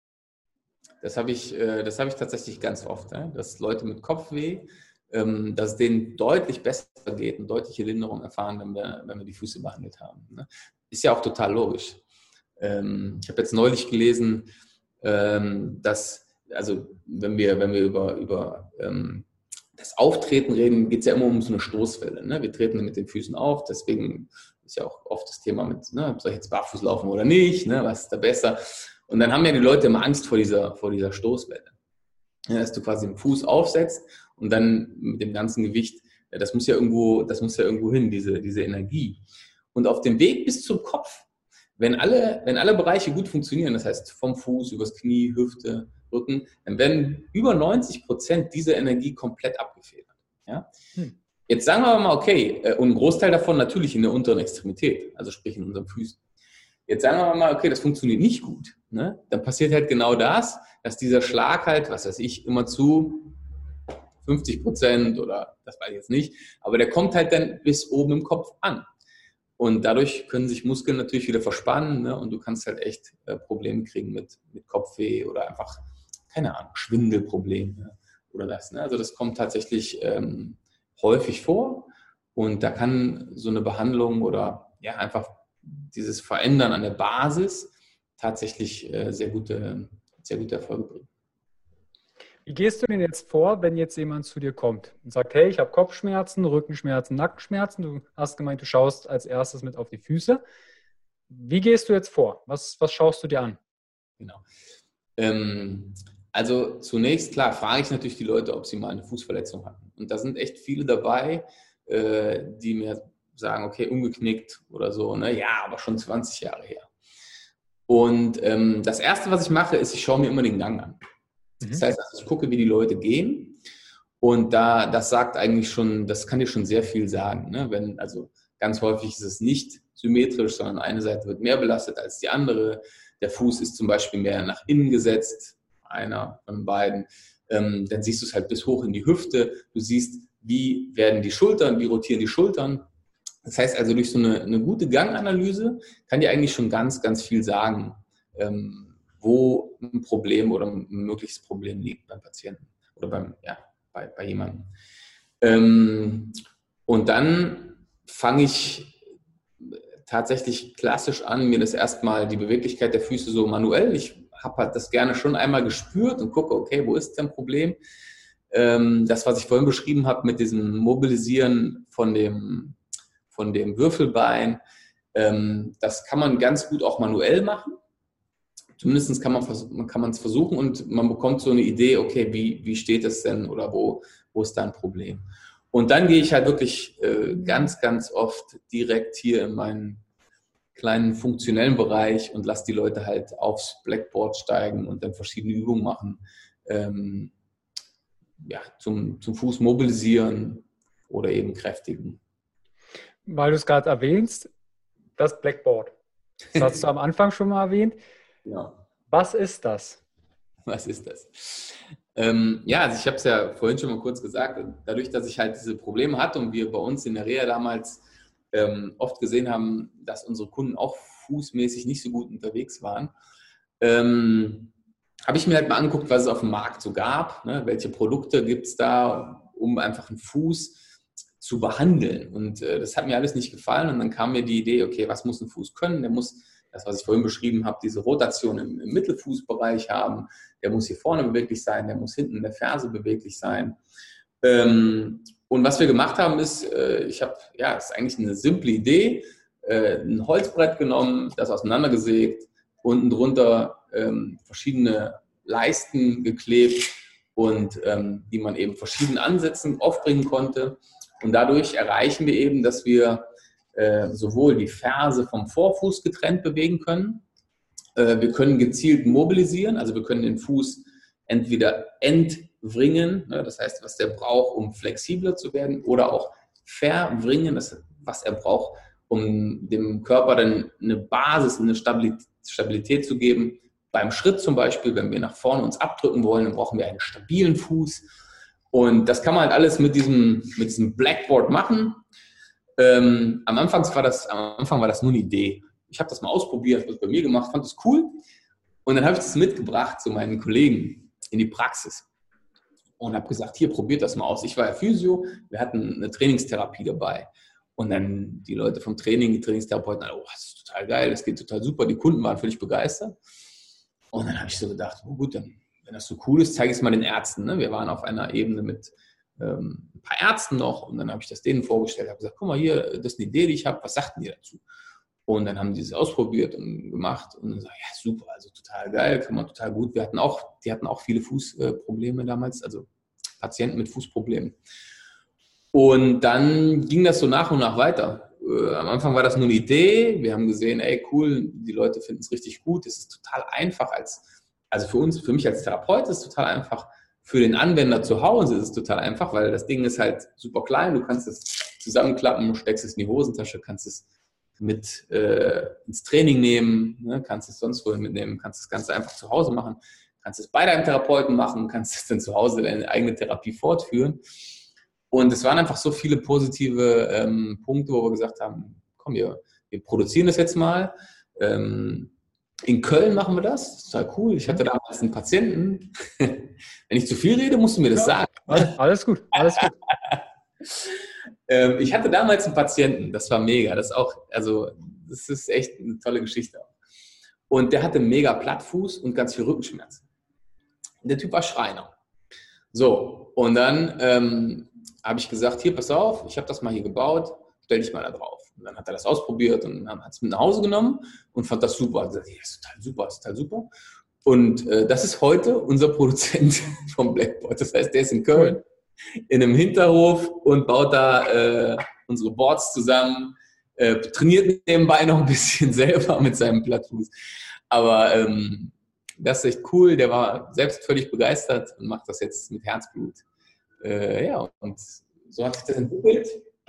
Das habe ich, das habe ich tatsächlich ganz oft, dass Leute mit Kopfweh, dass es denen deutlich besser geht und deutliche Linderung erfahren, wenn wir, wenn wir die Füße behandelt haben. Ist ja auch total logisch. Ich habe jetzt neulich gelesen, dass, also wenn wir, wenn wir über, über das Auftreten reden, geht es ja immer um so eine Stoßwelle. Ne? Wir treten mit den Füßen auf, deswegen ist ja auch oft das Thema mit, ne, soll ich jetzt barfuß laufen oder nicht, ne? Was ist da besser? Und dann haben ja die Leute immer Angst vor dieser, vor dieser Stoßwelle. Ja, dass du quasi den Fuß aufsetzt und dann mit dem ganzen Gewicht, ja, das muss ja irgendwo, das muss ja irgendwo hin, diese, diese Energie. Und auf dem Weg bis zum Kopf, wenn alle, wenn alle Bereiche gut funktionieren, das heißt vom Fuß übers Knie, Hüfte, Rücken, dann werden über neunzig Prozent dieser Energie komplett abgefedert. Ja? Hm. Jetzt sagen wir mal, okay, und ein Großteil davon natürlich in der unteren Extremität, also sprich in unseren Füßen. Jetzt sagen wir mal, okay, das funktioniert nicht gut. Ne? Dann passiert halt genau das, dass dieser Schlag halt, was weiß ich, immer zu fünfzig Prozent oder das weiß ich jetzt nicht, aber der kommt halt dann bis oben im Kopf an. Und dadurch können sich Muskeln natürlich wieder verspannen, ne? Und du kannst halt echt äh, Probleme kriegen mit, mit Kopfweh oder einfach, keine Ahnung, Schwindelprobleme oder das. Ne? Also das kommt tatsächlich ähm, häufig vor und da kann so eine Behandlung oder ja einfach dieses Verändern an der Basis tatsächlich äh, sehr gute, sehr gute Erfolge bringen. Wie gehst du denn jetzt vor, wenn jetzt jemand zu dir kommt und sagt, hey, ich habe Kopfschmerzen, Rückenschmerzen, Nackenschmerzen. Du hast gemeint, du schaust als erstes mit auf die Füße. Wie gehst du jetzt vor? Was, was schaust du dir an? Genau. Ähm, also zunächst, klar, frage ich natürlich die Leute, ob sie mal eine Fußverletzung hatten. Und da sind echt viele dabei, äh, die mir sagen, okay, umgeknickt oder so. Ne? Ja, aber schon zwanzig Jahre her. Und ähm, das Erste, was ich mache, ist, ich schaue mir immer den Gang an. Das heißt, also ich gucke, wie die Leute gehen und da, das sagt eigentlich schon, das kann dir schon sehr viel sagen. Ne? Wenn, also ganz häufig ist es nicht symmetrisch, sondern eine Seite wird mehr belastet als die andere. Der Fuß ist zum Beispiel mehr nach innen gesetzt, einer von beiden. Ähm, dann siehst du es halt bis hoch in die Hüfte. Du siehst, wie werden die Schultern, wie rotieren die Schultern. Das heißt also, durch so eine, eine gute Ganganalyse kann dir eigentlich schon ganz, ganz viel sagen, ähm, wo ein Problem oder ein mögliches Problem liegt beim Patienten oder beim, ja, bei, bei jemandem. Ähm, und dann fange ich tatsächlich klassisch an, mir das erstmal die Beweglichkeit der Füße so manuell, ich habe halt das gerne schon einmal gespürt und gucke, okay, wo ist denn ein Problem? Ähm, das, was ich vorhin beschrieben habe mit diesem Mobilisieren von dem, von dem Würfelbein, ähm, das kann man ganz gut auch manuell machen. Zumindest kann man kann man es versuchen und man bekommt so eine Idee, okay, wie, wie steht es denn oder wo, wo ist da ein Problem? Und dann gehe ich halt wirklich äh, ganz, ganz oft direkt hier in meinen kleinen funktionellen Bereich und lasse die Leute halt aufs Blackboard steigen und dann verschiedene Übungen machen, ähm, ja, zum, zum Fuß mobilisieren oder eben kräftigen. Weil du es gerade erwähnst, das Blackboard. Das hast du am Anfang schon mal erwähnt. Ja. Was ist das? Was ist das? Ähm, ja, also ich habe es ja vorhin schon mal kurz gesagt, dadurch, dass ich halt diese Probleme hatte und wir bei uns in der Reha damals ähm, oft gesehen haben, dass unsere Kunden auch fußmäßig nicht so gut unterwegs waren, ähm, habe ich mir halt mal angeguckt, was es auf dem Markt so gab, ne? Welche Produkte gibt es da, um einfach einen Fuß zu behandeln. Und äh, das hat mir alles nicht gefallen und dann kam mir die Idee, okay, was muss ein Fuß können? Der muss das, was ich vorhin beschrieben habe, diese Rotation im, im Mittelfußbereich haben. Der muss hier vorne beweglich sein, der muss hinten in der Ferse beweglich sein. Ähm, Und was wir gemacht haben ist, äh, ich habe, ja, das ist eigentlich eine simple Idee, äh, ein Holzbrett genommen, das auseinandergesägt, unten drunter ähm, verschiedene Leisten geklebt und ähm, die man eben verschiedenen Ansätzen aufbringen konnte. Und dadurch erreichen wir eben, dass wir äh, sowohl die Ferse vom Vorfuß getrennt bewegen können, äh, wir können gezielt mobilisieren, also wir können den Fuß entweder entwringen, ne, das heißt, was der braucht, um flexibler zu werden, oder auch verwringen, das, was er braucht, um dem Körper dann eine Basis, eine Stabilität, Stabilität zu geben. Beim Schritt zum Beispiel, wenn wir nach vorne uns abdrücken wollen, dann brauchen wir einen stabilen Fuß. Und das kann man halt alles mit diesem, mit diesem Blackboard machen. Ähm, am, Anfang war das, am Anfang war das nur eine Idee. Ich habe das mal ausprobiert, habe das bei mir gemacht, fand das cool. Und dann habe ich das mitgebracht zu meinen Kollegen in die Praxis. Und habe gesagt, hier, probiert das mal aus. Ich war ja Physio, wir hatten eine Trainingstherapie dabei. Und dann die Leute vom Training, die Trainingstherapeuten, oh, das ist total geil, das geht total super. Die Kunden waren völlig begeistert. Und dann habe ich so gedacht, oh gut, dann, wenn das so cool ist, zeige ich es mal den Ärzten. Ne? Wir waren auf einer Ebene mit ähm, ein paar Ärzten noch und dann habe ich das denen vorgestellt, habe gesagt, guck mal hier, das ist eine Idee, die ich habe, was sagten die dazu? Und dann haben die es ausprobiert und gemacht und dann sagen, ja super, also total geil, kann man total gut. Wir hatten auch, die hatten auch viele Fußprobleme damals, also Patienten mit Fußproblemen. Und dann ging das so nach und nach weiter. Äh, am Anfang war das nur eine Idee. Wir haben gesehen, ey cool, die Leute finden es richtig gut. Es ist total einfach als, also für uns, für mich als Therapeut ist es total einfach. Für den Anwender zu Hause ist es total einfach, weil das Ding ist halt super klein. Du kannst es zusammenklappen, steckst es in die Hosentasche, kannst es mit äh, ins Training nehmen, ne? Kannst es sonst wohin mitnehmen, kannst das Ganze einfach zu Hause machen, kannst es bei deinem Therapeuten machen, kannst es dann zu Hause deine eigene Therapie fortführen. Und es waren einfach so viele positive ähm, Punkte, wo wir gesagt haben, komm, wir, wir produzieren das jetzt mal. Ähm, in Köln machen wir das, das ist total cool. Ich hatte damals einen Patienten. Wenn ich zu viel rede, musst du mir das ja, sagen. Alles gut, alles gut. ähm, ich hatte damals einen Patienten, das war mega. Das ist auch, also das ist echt eine tolle Geschichte. Und der hatte mega Plattfuß und ganz viel Rückenschmerzen. Der Typ war Schreiner. So, und dann ähm, habe ich gesagt, hier, pass auf, ich habe das mal hier gebaut, stell dich mal da drauf. Und dann hat er das ausprobiert und hat es mit nach Hause genommen und fand das super. Er hat gesagt, ja, ist total super, ist total super. Und äh, das ist heute unser Produzent vom Blackboard. Das heißt, der ist in Köln, in einem Hinterhof und baut da äh, unsere Boards zusammen, äh, trainiert nebenbei noch ein bisschen selber mit seinem Plattfuß. Aber ähm, das ist echt cool. Der war selbst völlig begeistert und macht das jetzt mit Herzblut. Äh, ja, und so hat sich das entwickelt.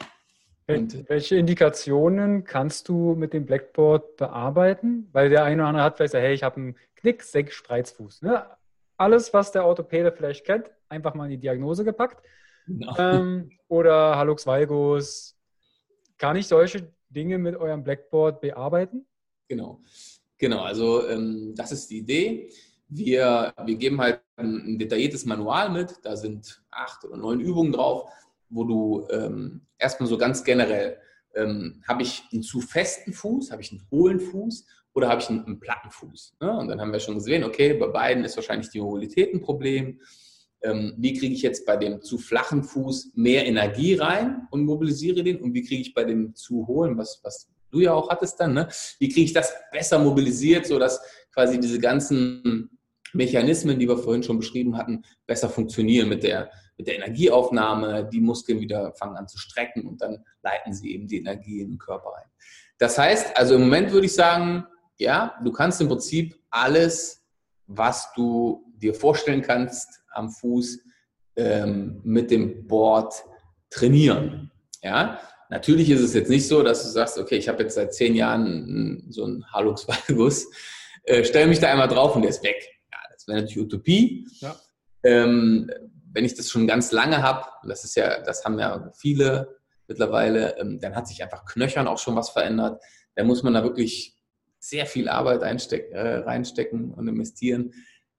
Und welche Indikationen kannst du mit dem Blackboard bearbeiten? Weil der eine oder andere hat vielleicht gesagt, hey, ich habe einen Knick, Senk, Spreizfuß. Ne? Alles, was der Orthopäde vielleicht kennt, einfach mal in die Diagnose gepackt. Genau. Ähm, oder Hallux valgus. Kann ich solche Dinge mit eurem Blackboard bearbeiten? Genau. Genau, also ähm, das ist die Idee. Wir, wir geben halt ein, ein detailliertes Manual mit, da sind acht oder neun Übungen drauf, wo du ähm, erstmal so ganz generell, ähm, habe ich einen zu festen Fuß, habe ich einen hohlen Fuß oder habe ich einen, einen platten Fuß? Ne? Und dann haben wir schon gesehen, okay, bei beiden ist wahrscheinlich die Mobilität ein Problem. Ähm, wie kriege ich jetzt bei dem zu flachen Fuß mehr Energie rein und mobilisiere den? Und wie kriege ich bei dem zu hohlen, was, was du ja auch hattest dann, ne? Wie kriege ich das besser mobilisiert, sodass quasi diese ganzen Mechanismen, die wir vorhin schon beschrieben hatten, besser funktionieren mit der, mit der Energieaufnahme, die Muskeln wieder fangen an zu strecken und dann leiten sie eben die Energie in den Körper ein. Das heißt, also im Moment würde ich sagen, ja, du kannst im Prinzip alles, was du dir vorstellen kannst am Fuß, ähm, mit dem Board trainieren. Ja, natürlich ist es jetzt nicht so, dass du sagst, okay, ich habe jetzt seit zehn Jahren so einen Hallux valgus, äh, stell mich da einmal drauf und der ist weg. Ja, das wäre natürlich Utopie. Ja. Ähm, wenn ich das schon ganz lange habe, das ist ja, das haben ja viele mittlerweile, ähm, dann hat sich einfach knöchern auch schon was verändert. Da muss man da wirklich sehr viel Arbeit einsteck, äh, reinstecken und investieren.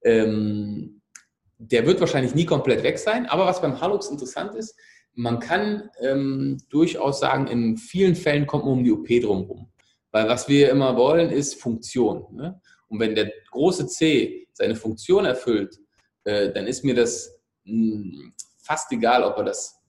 Ähm, der wird wahrscheinlich nie komplett weg sein, aber was beim Hallux interessant ist, man kann ähm, durchaus sagen, in vielen Fällen kommt man um die O P drumherum. Weil was wir immer wollen, ist Funktion. Ne? Und wenn der große C seine Funktion erfüllt, äh, dann ist mir das mh, fast egal, ob er das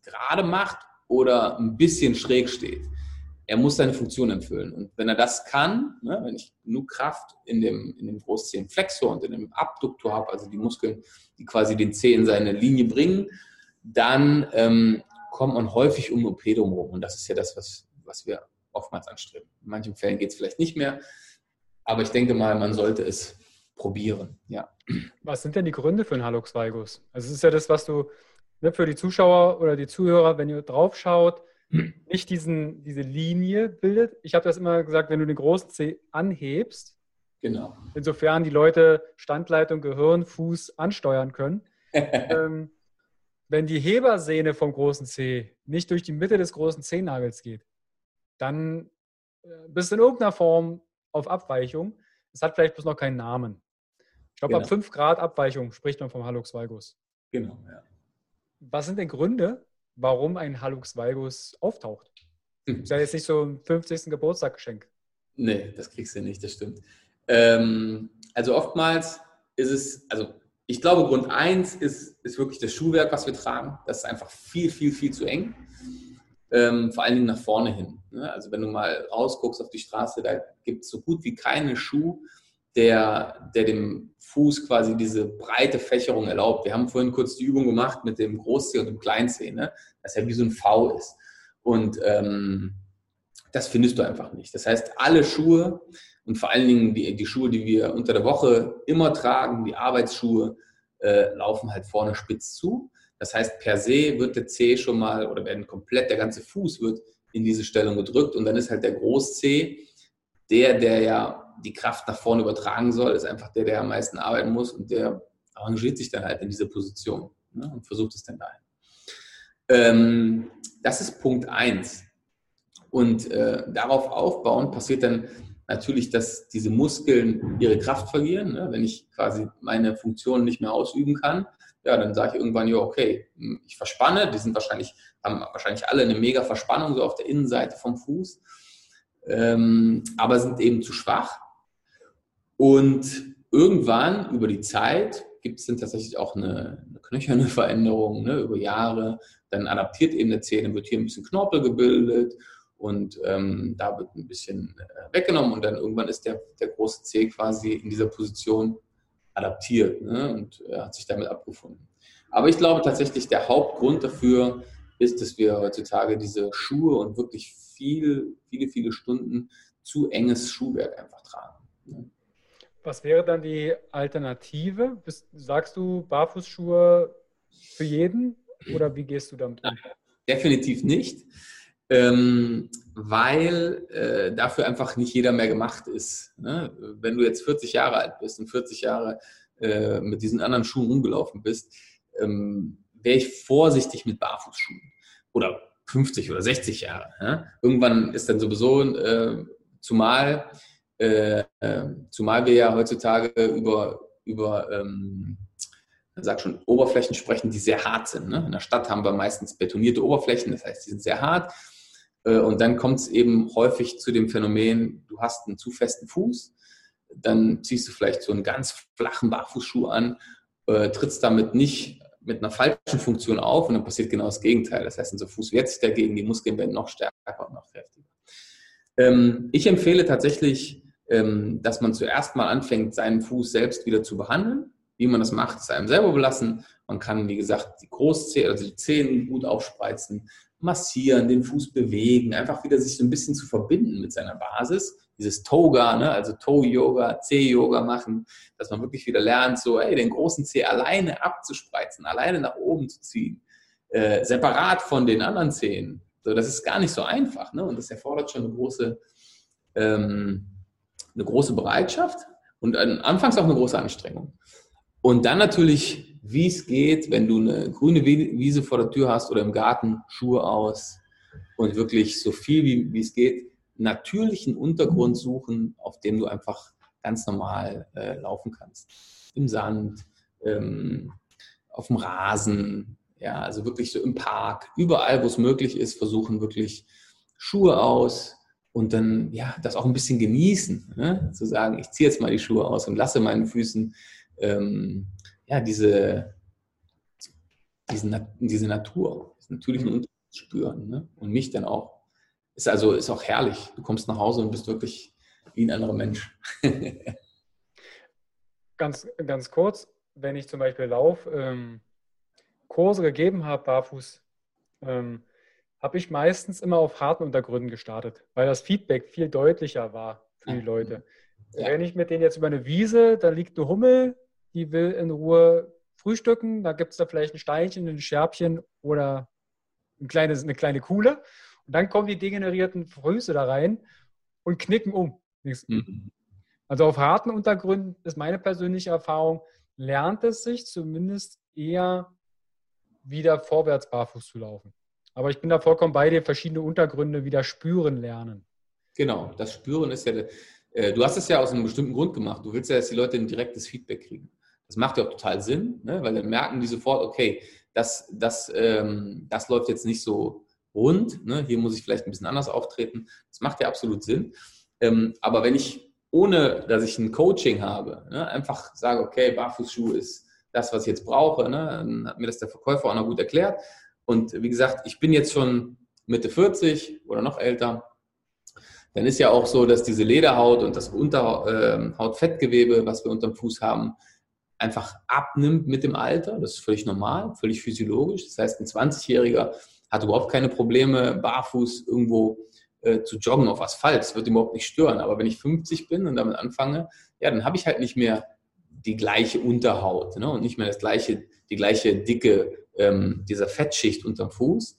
gerade macht oder ein bisschen schräg steht. Er muss seine Funktion erfüllen. Und wenn er das kann, ne, wenn ich genug Kraft in dem, in dem Großzehenflexor und in dem Abduktor habe, also die Muskeln, die quasi den Zeh in seine Linie bringen, dann ähm, kommt man häufig um O P drum rum. Und das ist ja das, was, was wir oftmals anstreben. In manchen Fällen geht es vielleicht nicht mehr, aber ich denke mal, man sollte es probieren. Ja. Was sind denn die Gründe für einen Hallux valgus? Also es ist ja das, was du ne, für die Zuschauer oder die Zuhörer, wenn ihr drauf schaut, nicht diesen, diese Linie bildet. Ich habe das immer gesagt, wenn du den großen Zeh anhebst, genau. Insofern die Leute Standleitung, Gehirn, Fuß ansteuern können. ähm, wenn die Hebersehne vom großen Zeh nicht durch die Mitte des großen Zehennagels geht, dann äh, bist du in irgendeiner Form auf Abweichung. Es hat vielleicht bloß noch keinen Namen. Ich glaube, genau. Ab fünf Grad Abweichung spricht man vom Hallux valgus. Genau, ja. Was sind denn Gründe, warum ein Hallux valgus auftaucht? Hm. Ist ja jetzt nicht so ein fünfzigsten Geburtstagsgeschenk. Nee, das kriegst du nicht, das stimmt. Ähm, also oftmals ist es, also ich glaube, Grund eins ist, ist wirklich das Schuhwerk, was wir tragen. Das ist einfach viel, viel, viel zu eng. Ähm, vor allen Dingen nach vorne hin. Ne? Also wenn du mal rausguckst auf die Straße, da gibt es so gut wie keinen Schuh, der, der dem Fuß quasi diese breite Fächerung erlaubt. Wir haben vorhin kurz die Übung gemacht mit dem Großzeh und dem Kleinzeh, ne? Das ja wie so ein V ist. Und ähm, das findest du einfach nicht. Das heißt, alle Schuhe und vor allen Dingen die, die Schuhe, die wir unter der Woche immer tragen, die Arbeitsschuhe, äh, laufen halt vorne spitz zu. Das heißt, per se wird der Zeh schon mal, oder werden komplett, der ganze Fuß wird in diese Stellung gedrückt und dann ist halt der Großzeh, der, der ja die Kraft nach vorne übertragen soll, ist einfach der, der am meisten arbeiten muss und der arrangiert sich dann halt in dieser Position, ne, und versucht es dann dahin. Ähm, das ist Punkt eins. Und äh, darauf aufbauend passiert dann natürlich, dass diese Muskeln ihre Kraft verlieren. Ne? Wenn ich quasi meine Funktion nicht mehr ausüben kann, ja, dann sage ich irgendwann, ja, okay, ich verspanne. Die sind wahrscheinlich, haben wahrscheinlich alle eine mega Verspannung so auf der Innenseite vom Fuß, ähm, aber sind eben zu schwach. Und irgendwann über die Zeit gibt es dann tatsächlich auch eine, eine knöcherne Veränderung, ne, über Jahre. Dann adaptiert eben der Zeh, dann wird hier ein bisschen Knorpel gebildet. Und ähm, da wird ein bisschen äh, weggenommen und dann irgendwann ist der, der große Zeh quasi in dieser Position adaptiert, ne, und äh, hat sich damit abgefunden. Aber ich glaube tatsächlich, der Hauptgrund dafür ist, dass wir heutzutage diese Schuhe und wirklich viel, viele, viele Stunden zu enges Schuhwerk einfach tragen. Ne. Was wäre dann die Alternative? Bist, sagst du Barfußschuhe für jeden oder wie gehst du damit um? Definitiv nicht. Ähm, weil äh, dafür einfach nicht jeder mehr gemacht ist. Ne? Wenn du jetzt vierzig Jahre alt bist und vierzig Jahre äh, mit diesen anderen Schuhen rumgelaufen bist, ähm, wäre ich vorsichtig mit Barfußschuhen. Oder fünfzig oder sechzig Jahre. Ja? Irgendwann ist dann sowieso, äh, zumal, äh, äh, zumal wir ja heutzutage über, über ähm, sag schon, Oberflächen sprechen, die sehr hart sind. Ne? In der Stadt haben wir meistens betonierte Oberflächen, das heißt, die sind sehr hart. Und dann kommt es eben häufig zu dem Phänomen, du hast einen zu festen Fuß, dann ziehst du vielleicht so einen ganz flachen Barfußschuh an, äh, trittst damit nicht mit einer falschen Funktion auf und dann passiert genau das Gegenteil. Das heißt, unser Fuß wehrt sich dagegen, die Muskeln werden noch stärker und noch kräftiger. Ähm, ich empfehle tatsächlich, ähm, dass man zuerst mal anfängt, seinen Fuß selbst wieder zu behandeln. Wie man das macht, ist einem selber überlassen. Man kann, wie gesagt, die Großzehen, also die Zehen gut aufspreizen, massieren, den Fuß bewegen, einfach wieder sich so ein bisschen zu verbinden mit seiner Basis. Dieses Toga, ne, also Toe-Yoga, Zeh-Yoga machen, dass man wirklich wieder lernt, so ey, den großen Zeh alleine abzuspreizen, alleine nach oben zu ziehen, äh, separat von den anderen Zehen. So, das ist gar nicht so einfach, ne? Und das erfordert schon eine große, ähm, eine große Bereitschaft und anfangs auch eine große Anstrengung. Und dann natürlich, wie es geht, wenn du eine grüne Wiese vor der Tür hast oder im Garten, Schuhe aus und wirklich so viel wie, wie es geht, natürlichen Untergrund suchen, auf dem du einfach ganz normal äh, laufen kannst. Im Sand, ähm, auf dem Rasen, ja, also wirklich so im Park, überall, wo es möglich ist, versuchen wirklich Schuhe aus und dann ja das auch ein bisschen genießen, ne? Zu sagen, ich ziehe jetzt mal die Schuhe aus und lasse meinen Füßen Ähm, ja, diese, diesen, diese Natur, diesen natürlichen Unterschied spüren, ne? Und mich dann auch. Ist also ist auch herrlich. Du kommst nach Hause und bist wirklich wie ein anderer Mensch. Ganz, ganz kurz, wenn ich zum Beispiel Lauf ähm, Kurse gegeben habe, barfuß, ähm, habe ich meistens immer auf harten Untergründen gestartet, weil das Feedback viel deutlicher war für die Leute. Ja. Wenn ich mit denen jetzt über eine Wiese, da liegt eine Hummel, die will in Ruhe frühstücken, da gibt es da vielleicht ein Steinchen, ein Scherbchen oder ein kleines, eine kleine Kuhle und dann kommen die degenerierten Füße da rein und knicken um. Mhm. Also auf harten Untergründen ist meine persönliche Erfahrung, lernt es sich zumindest eher wieder vorwärts barfuß zu laufen. Aber ich bin da vollkommen bei dir, verschiedene Untergründe wieder spüren lernen. Genau, das Spüren ist ja, äh, du hast es ja aus einem bestimmten Grund gemacht. Du willst ja, dass die Leute ein direktes Feedback kriegen. Das macht ja auch total Sinn, ne? Weil dann merken die sofort, okay, das, das, ähm, das läuft jetzt nicht so rund, ne? Hier muss ich vielleicht ein bisschen anders auftreten. Das macht ja absolut Sinn. Ähm, aber wenn ich, ohne dass ich ein Coaching habe, ne, einfach sage, okay, Barfußschuh ist das, was ich jetzt brauche, ne? Dann hat mir das der Verkäufer auch noch gut erklärt. Und wie gesagt, ich bin jetzt schon Mitte vierzig oder noch älter. Dann ist ja auch so, dass diese Lederhaut und das Unterhautfettgewebe, was wir unterm Fuß haben, einfach abnimmt mit dem Alter. Das ist völlig normal, völlig physiologisch. Das heißt, ein zwanzigjähriger hat überhaupt keine Probleme, barfuß irgendwo äh, zu joggen auf Asphalt. Das wird ihn überhaupt nicht stören. Aber wenn ich fünfzig bin und damit anfange, ja, dann habe ich halt nicht mehr die gleiche Unterhaut, ne? Und nicht mehr das gleiche, die gleiche Dicke ähm, dieser Fettschicht unterm Fuß.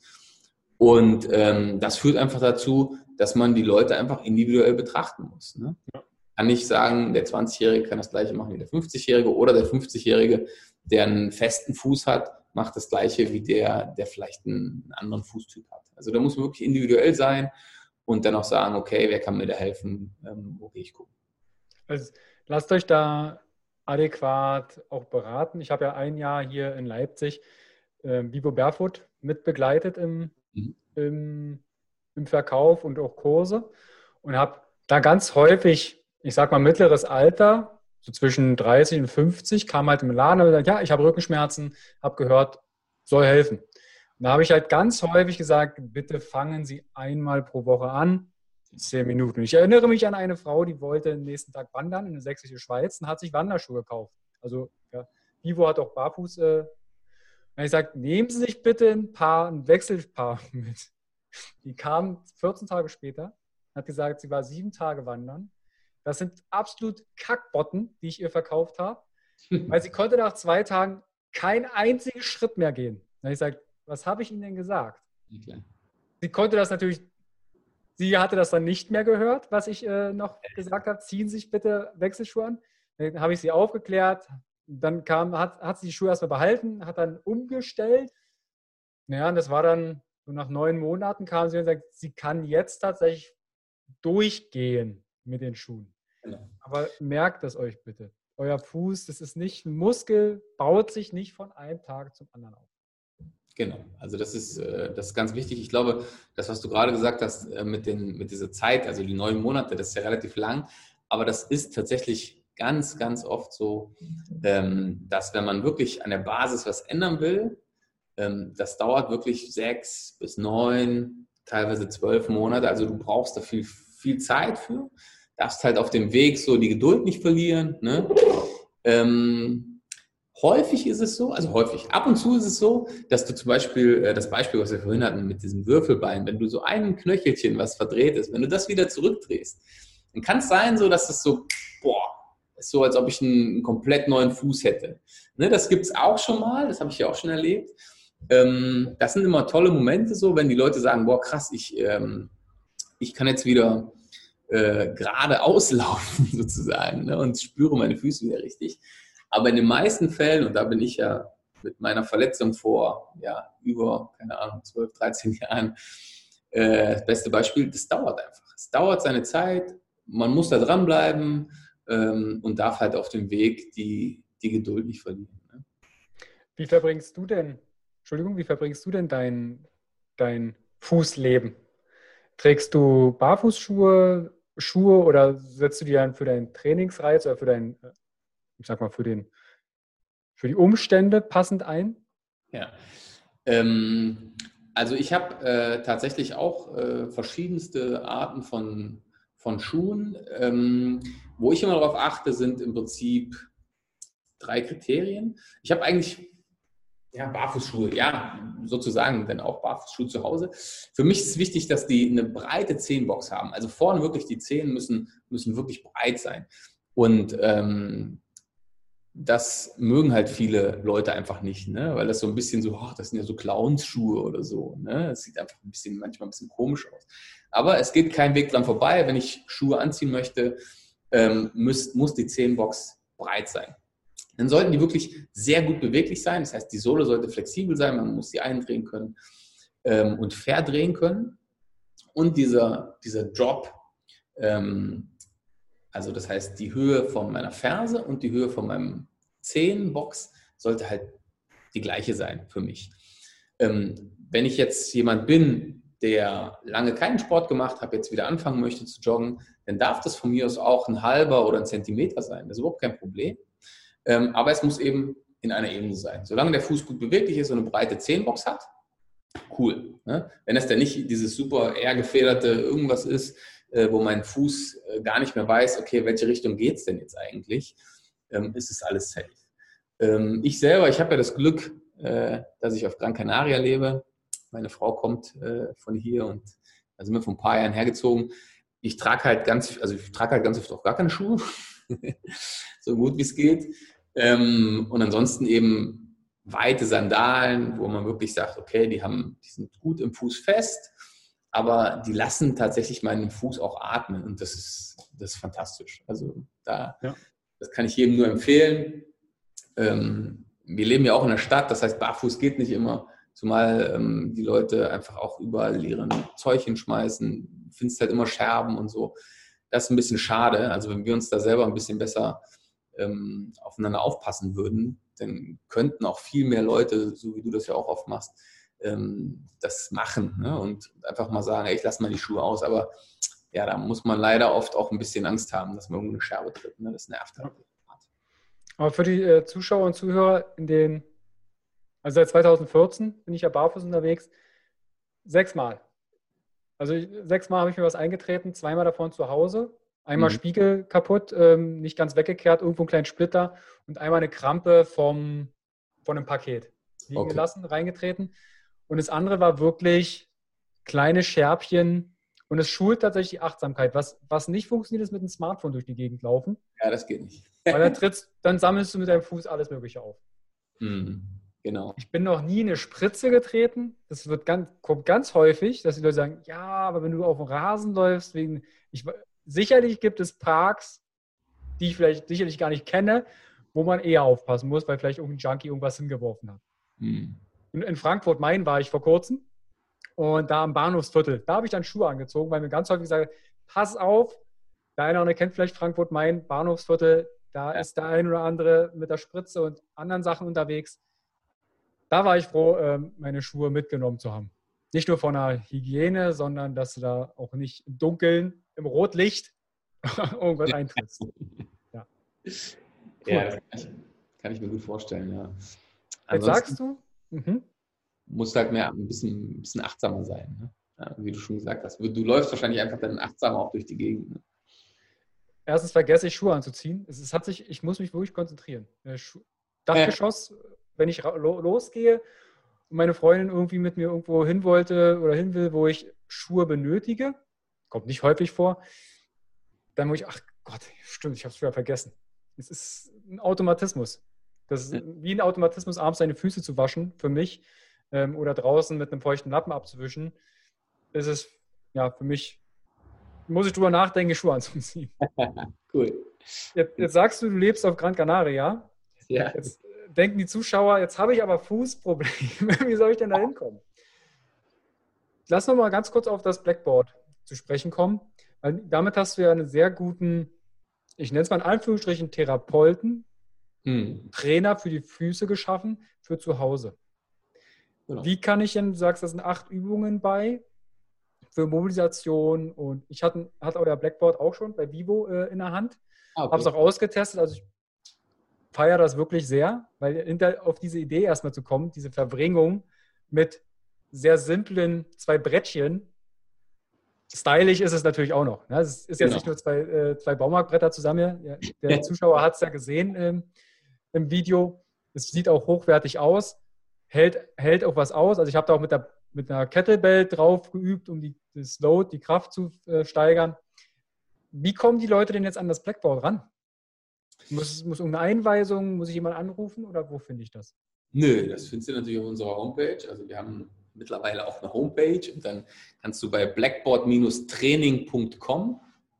Und ähm, das führt einfach dazu, dass man die Leute einfach individuell betrachten muss. Ne? Ja. Kann nicht sagen, der zwanzigjährige kann das Gleiche machen wie der fünfzigjährige oder der fünfzigjährige, der einen festen Fuß hat, macht das Gleiche wie der, der vielleicht einen anderen Fußtyp hat. Also da muss man wirklich individuell sein und dann auch sagen, okay, wer kann mir da helfen, ähm, wo gehe ich gucken. Also lasst euch da adäquat auch beraten. Ich habe ja ein Jahr hier in Leipzig äh, Vivo Barefoot mit begleitet im, mhm. im, im Verkauf und auch Kurse und habe da ganz häufig, ich sag mal mittleres Alter, so zwischen dreißig und fünfzig, kam halt im Laden und gesagt, ja, ich habe Rückenschmerzen, habe gehört, soll helfen. Und da habe ich halt ganz häufig gesagt, bitte fangen Sie einmal pro Woche an, zehn Minuten. Und ich erinnere mich an eine Frau, die wollte den nächsten Tag wandern in die sächsische Schweiz und hat sich Wanderschuhe gekauft. Also ja, Vivo hat auch Barfuß. Äh, und ich sage, nehmen Sie sich bitte ein Paar, ein Wechselpaar mit. Die kam vierzehn Tage später, hat gesagt, sie war sieben Tage wandern. Das sind absolut Kackbotten, die ich ihr verkauft habe, weil sie konnte nach zwei Tagen keinen einzigen Schritt mehr gehen. Da habe ich gesagt, was habe ich Ihnen denn gesagt? Okay. Sie konnte das natürlich, sie hatte das dann nicht mehr gehört, was ich äh, noch gesagt habe, ziehen Sie sich bitte Wechselschuhe an. Dann habe ich sie aufgeklärt, dann kam, hat, hat sie die Schuhe erstmal behalten, hat dann umgestellt. Naja, und das war dann, so nach neun Monaten kam sie und sagt, sie kann jetzt tatsächlich durchgehen mit den Schuhen. Genau. Aber merkt das euch bitte. Euer Fuß, das ist nicht ein Muskel, baut sich nicht von einem Tag zum anderen auf. Genau, also das ist, das ist ganz wichtig. Ich glaube, das, was du gerade gesagt hast mit, den, mit dieser Zeit, also die neun Monate, das ist ja relativ lang, aber das ist tatsächlich ganz, ganz oft so, dass wenn man wirklich an der Basis was ändern will, das dauert wirklich sechs bis neun, teilweise zwölf Monate, also du brauchst da viel, viel Zeit für, darfst halt auf dem Weg so die Geduld nicht verlieren, ne? Ähm, Häufig ist es so, also häufig, ab und zu ist es so, dass du zum Beispiel, das Beispiel, was wir vorhin hatten mit diesem Würfelbein, wenn du so ein Knöchelchen, was verdreht ist, wenn du das wieder zurückdrehst, dann kann es sein so, dass das so, boah, ist so, als ob ich einen, einen komplett neuen Fuß hätte. Ne, das gibt es auch schon mal, das habe ich ja auch schon erlebt. Ähm, das sind immer tolle Momente so, wenn die Leute sagen, boah krass, ich, ähm, ich kann jetzt wieder äh, gerade auslaufen sozusagen, ne, und spüre meine Füße wieder richtig. Aber in den meisten Fällen, und da bin ich ja mit meiner Verletzung vor ja, über, keine Ahnung, zwölf, dreizehn Jahren, äh, das beste Beispiel, das dauert einfach. Es dauert seine Zeit, man muss da dranbleiben ähm, und darf halt auf dem Weg die, die Geduld nicht verlieren. Ne? Wie verbringst du denn, Entschuldigung, wie verbringst du denn dein, dein Fußleben? Trägst du Barfußschuhe, Schuhe oder setzt du die dann für deinen Trainingsreiz oder für deinen ich sag mal, für, den, für die Umstände passend ein? Ja, Ähm, also ich habe äh, tatsächlich auch äh, verschiedenste Arten von, von Schuhen. Ähm, wo ich immer darauf achte, sind im Prinzip drei Kriterien. Ich habe eigentlich ja, Barfußschuhe, ja, sozusagen, denn auch Barfußschuhe zu Hause. Für mich ist es wichtig, dass die eine breite Zehenbox haben. Also vorne wirklich die Zehen müssen, müssen wirklich breit sein. Und ähm, das mögen halt viele Leute einfach nicht, ne? Weil das so ein bisschen so, ach, das sind ja so Clownsschuhe oder so. Ne? Das sieht einfach ein bisschen, manchmal ein bisschen komisch aus. Aber es geht kein Weg dran vorbei. Wenn ich Schuhe anziehen möchte, ähm, muss, muss die Zehenbox breit sein. Dann sollten die wirklich sehr gut beweglich sein. Das heißt, die Sohle sollte flexibel sein, man muss sie eindrehen können ähm, und verdrehen können. Und dieser, dieser Drop, ähm, also das heißt, die Höhe von meiner Ferse und die Höhe von meinem Zehenbox sollte halt die gleiche sein für mich. Ähm, wenn ich jetzt jemand bin, der lange keinen Sport gemacht hat, jetzt wieder anfangen möchte zu joggen, dann darf das von mir aus auch ein halber oder ein Zentimeter sein. Das ist überhaupt kein Problem. Ähm, aber es muss eben in einer Ebene sein. Solange der Fuß gut beweglich ist und eine breite Zehenbox hat, cool. Ne? Wenn es dann nicht dieses super eher gefederte irgendwas ist, äh, wo mein Fuß äh, gar nicht mehr weiß, okay, welche Richtung geht es denn jetzt eigentlich, ähm, ist es alles safe. Ähm, ich selber, ich habe ja das Glück, äh, dass ich auf Gran Canaria lebe. Meine Frau kommt äh, von hier und da sind wir vor ein paar Jahren hergezogen. Ich trage halt ganz, also ich trage halt ganz oft auch gar keine Schuhe, so gut wie es geht. Ähm, und ansonsten eben weite Sandalen, wo man wirklich sagt, okay, die haben, die sind gut im Fuß fest, aber die lassen tatsächlich meinen Fuß auch atmen und das ist, das ist fantastisch. Also da, ja. Das kann ich jedem nur empfehlen. Ähm, wir leben ja auch in der Stadt, das heißt, barfuß geht nicht immer, zumal ähm, die Leute einfach auch überall ihren Zeug hinschmeißen, findest halt immer Scherben und so. Das ist ein bisschen schade. Also wenn wir uns da selber ein bisschen besser ähm, aufeinander aufpassen würden, dann könnten auch viel mehr Leute, so wie du das ja auch oft machst, ähm, das machen, ne? Und einfach mal sagen, ey, ich lasse mal die Schuhe aus. Aber ja, da muss man leider oft auch ein bisschen Angst haben, dass man irgendwo eine Scherbe tritt. Ne? Das nervt halt. Aber für die äh, Zuschauer und Zuhörer, in den, also seit zweitausendvierzehn bin ich ja barfuß unterwegs, sechsmal. Also ich, sechsmal habe ich mir was eingetreten, zweimal davon zu Hause. Einmal mhm. Spiegel kaputt, ähm, nicht ganz weggekehrt, irgendwo einen kleinen Splitter und einmal eine Krampe vom, von einem Paket liegen okay. gelassen, reingetreten. Und das andere war wirklich kleine Scherbchen und es schult tatsächlich die Achtsamkeit. Was, was nicht funktioniert, ist mit dem Smartphone durch die Gegend laufen. Ja, das geht nicht. Weil dann trittst, dann sammelst du mit deinem Fuß alles Mögliche auf. Mhm. Genau. Ich bin noch nie in eine Spritze getreten. Das wird ganz, kommt ganz häufig, dass die Leute sagen, ja, aber wenn du auf dem Rasen läufst, wegen, ich, sicherlich gibt es Parks, die ich vielleicht sicherlich gar nicht kenne, wo man eher aufpassen muss, weil vielleicht irgendein Junkie irgendwas hingeworfen hat. Hm. In, in Frankfurt-Main war ich vor kurzem und da am Bahnhofsviertel, da habe ich dann Schuhe angezogen, weil mir ganz häufig gesagt, pass auf, der eine oder andere kennt vielleicht Frankfurt-Main, Bahnhofsviertel, da ja. ist der ein oder andere mit der Spritze und anderen Sachen unterwegs. Da war ich froh, meine Schuhe mitgenommen zu haben. Nicht nur von der Hygiene, sondern dass du da auch nicht im Dunkeln, im Rotlicht irgendwas eintrittst. Ja, ja das kann ich, kann ich mir gut vorstellen. Ja. Jetzt sagst du? Mhm. Musst halt mehr ein bisschen, ein bisschen achtsamer sein. Ne? Ja, wie du schon gesagt hast. Du läufst wahrscheinlich einfach dann achtsamer auch durch die Gegend. Ne? Erstens vergesse ich, Schuhe anzuziehen. Es, es hat sich, ich muss mich wirklich konzentrieren. Dachgeschoss, ja. Wenn ich losgehe und meine Freundin irgendwie mit mir irgendwo hin wollte oder hin will, wo ich Schuhe benötige, kommt nicht häufig vor, dann muss ich, ach Gott, stimmt, ich habe es wieder vergessen. Es ist ein Automatismus. Das ist wie ein Automatismus, abends seine Füße zu waschen, für mich, ähm, oder draußen mit einem feuchten Lappen abzuwischen, ist es, ja, für mich, muss ich drüber nachdenken, Schuhe anzuziehen. Cool. Jetzt, jetzt sagst du, du lebst auf Gran Canaria. Ja. Jetzt denken die Zuschauer, jetzt habe ich aber Fußprobleme. Wie soll ich denn da hinkommen? Lass noch mal ganz kurz auf das Blackboard zu sprechen kommen. Weil damit hast du ja einen sehr guten, ich nenne es mal in Anführungsstrichen Therapeuten, hm. Trainer für die Füße geschaffen, für zu Hause. Genau. Wie kann ich denn, du sagst, das sind acht Übungen bei, für Mobilisation und ich hatte, hatte euer Blackboard auch schon bei Vivo äh, in der Hand. Ah, okay. Habe es auch ausgetestet, also ich feiere das wirklich sehr, weil hinter, auf diese Idee erstmal zu kommen, diese Verbringung mit sehr simplen zwei Brettchen. Stylisch ist es natürlich auch noch. Ne? Es ist jetzt Genau. nicht nur zwei, äh, zwei Baumarktbretter zusammen. Ja, der Zuschauer hat es ja gesehen ähm, im Video. Es sieht auch hochwertig aus, hält, hält auch was aus. Also ich habe da auch mit, der, mit einer Kettlebell drauf geübt, um die, das Load, die Kraft zu äh, steigern. Wie kommen die Leute denn jetzt an das Blackboard ran? Muss, muss irgendeine Einweisung, muss ich jemand anrufen oder wo finde ich das? Nö, das findest du natürlich auf unserer Homepage. Also wir haben mittlerweile auch eine Homepage und dann kannst du bei blackboard training punkt com,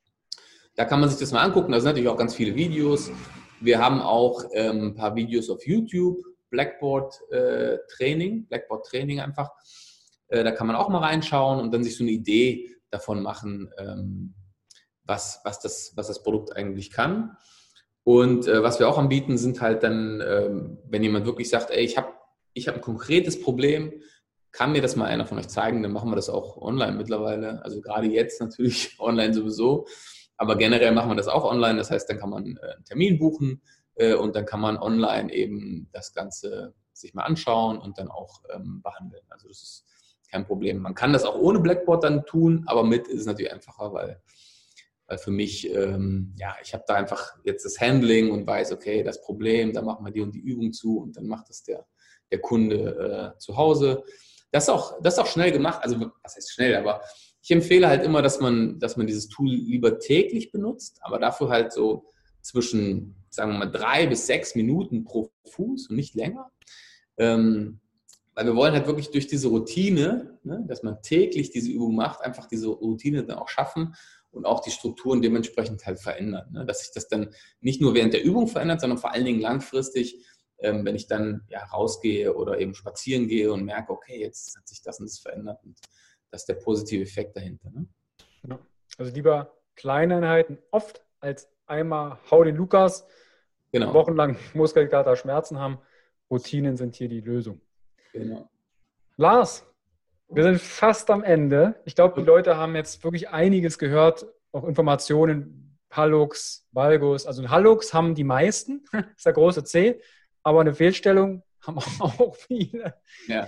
da kann man sich das mal angucken. Da sind natürlich auch ganz viele Videos. Wir haben auch ähm, ein paar Videos auf YouTube, Blackboard äh, Training, Blackboard Training einfach. Äh, da kann man auch mal reinschauen und dann sich so eine Idee davon machen, ähm, was, was, das, was das Produkt eigentlich kann. Und äh, was wir auch anbieten, sind halt dann, ähm, wenn jemand wirklich sagt, ey, ich habe ich hab ein konkretes Problem, kann mir das mal einer von euch zeigen, dann machen wir das auch online mittlerweile. Also gerade jetzt natürlich online sowieso, aber generell machen wir das auch online. Das heißt, dann kann man äh, einen Termin buchen äh, und dann kann man online eben das Ganze sich mal anschauen und dann auch ähm, behandeln. Also das ist kein Problem. Man kann das auch ohne Blackboard dann tun, aber mit ist es natürlich einfacher, weil Weil für mich, ähm, ja, ich habe da einfach jetzt das Handling und weiß, okay, das Problem, da machen wir die und die Übung zu und dann macht das der, der Kunde äh, zu Hause. Das ist, auch, das ist auch schnell gemacht, also was heißt schnell, aber ich empfehle halt immer, dass man, dass man dieses Tool lieber täglich benutzt, aber dafür halt so zwischen, sagen wir mal, drei bis sechs Minuten pro Fuß und nicht länger. Ähm, weil wir wollen halt wirklich durch diese Routine, ne, dass man täglich diese Übung macht, einfach diese Routine dann auch schaffen und auch die Strukturen dementsprechend halt verändern. Ne? Dass sich das dann nicht nur während der Übung verändert, sondern vor allen Dingen langfristig, ähm, wenn ich dann ja rausgehe oder eben spazieren gehe und merke, okay, jetzt hat sich das und das verändert und das ist der positive Effekt dahinter. Ne? Ja. Also lieber kleine Einheiten oft als einmal hau den Lukas, genau. wochenlang Muskelkater, Schmerzen haben. Routinen sind hier die Lösung. Genau. Lars, wir sind fast am Ende. Ich glaube, die Leute haben jetzt wirklich einiges gehört, auch Informationen, Hallux, Valgus. Also Hallux haben die meisten, das ist der große C, aber eine Fehlstellung haben auch viele. Ja.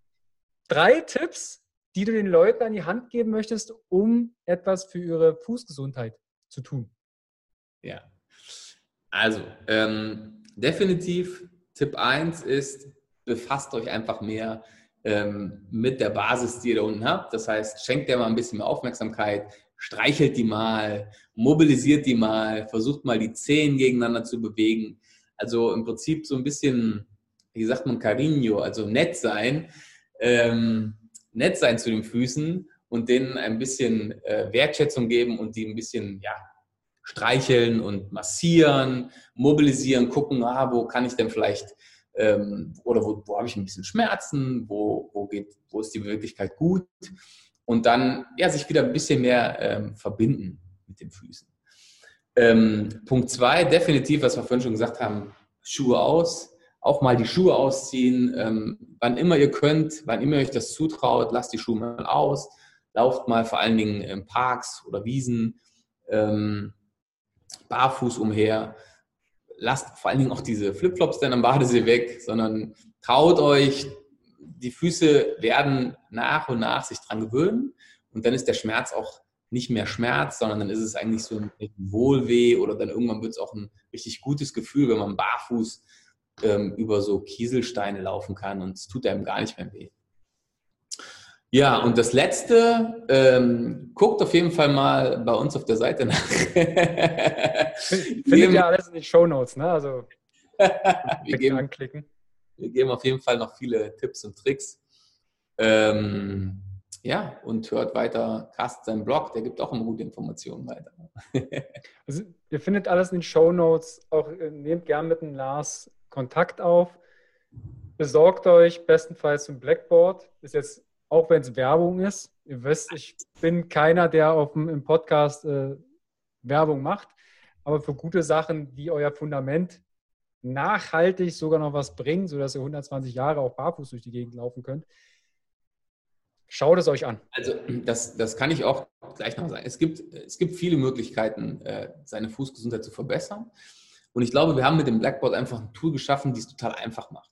Drei Tipps, die du den Leuten an die Hand geben möchtest, um etwas für ihre Fußgesundheit zu tun. Ja, also ähm, definitiv Tipp eins ist, befasst euch einfach mehr ähm, mit der Basis, die ihr da unten habt. Das heißt, schenkt der mal ein bisschen mehr Aufmerksamkeit, streichelt die mal, mobilisiert die mal, versucht mal die Zehen gegeneinander zu bewegen. Also im Prinzip so ein bisschen, wie sagt man, Cariño, also nett sein, ähm, nett sein zu den Füßen und denen ein bisschen äh, Wertschätzung geben und die ein bisschen, ja, streicheln und massieren, mobilisieren, gucken, ah, wo kann ich denn vielleicht ähm, oder wo, wo habe ich ein bisschen Schmerzen, wo, wo, geht, wo ist die Beweglichkeit gut und dann ja, sich wieder ein bisschen mehr ähm, verbinden mit den Füßen. Ähm, Punkt zwei, definitiv, was wir vorhin schon gesagt haben, Schuhe aus, auch mal die Schuhe ausziehen, ähm, wann immer ihr könnt, wann immer ihr euch das zutraut, lasst die Schuhe mal aus, lauft mal vor allen Dingen in Parks oder Wiesen, ähm, barfuß umher, lasst vor allen Dingen auch diese Flipflops dann am Badesee weg, sondern traut euch, die Füße werden nach und nach sich dran gewöhnen und dann ist der Schmerz auch nicht mehr Schmerz, sondern dann ist es eigentlich so ein Wohlweh oder dann irgendwann wird es auch ein richtig gutes Gefühl, wenn man barfuß ähm, über so Kieselsteine laufen kann und es tut einem gar nicht mehr weh. Ja, und das Letzte, ähm, guckt auf jeden Fall mal bei uns auf der Seite nach. Findet ihr alles in den Shownotes, ne? Also wir, geben, anklicken. wir geben auf jeden Fall noch viele Tipps und Tricks. Ähm, ja, und hört weiter Carsten seinen Blog, der gibt auch immer gute Informationen weiter. Also, ihr findet alles in den Shownotes. Auch nehmt gern mit dem Lars Kontakt auf. Besorgt euch bestenfalls ein Blackboard. Ist jetzt, auch wenn es Werbung ist, ihr wisst, ich bin keiner, der auf dem, im Podcast äh, Werbung macht, aber für gute Sachen, die euer Fundament nachhaltig sogar noch was bringen, sodass ihr hundertzwanzig Jahre auch barfuß durch die Gegend laufen könnt, schaut es euch an. Also das, das kann ich auch gleich noch sagen. Es gibt, es gibt viele Möglichkeiten, seine Fußgesundheit zu verbessern. Und ich glaube, wir haben mit dem Blackboard einfach ein Tool geschaffen, die es total einfach macht.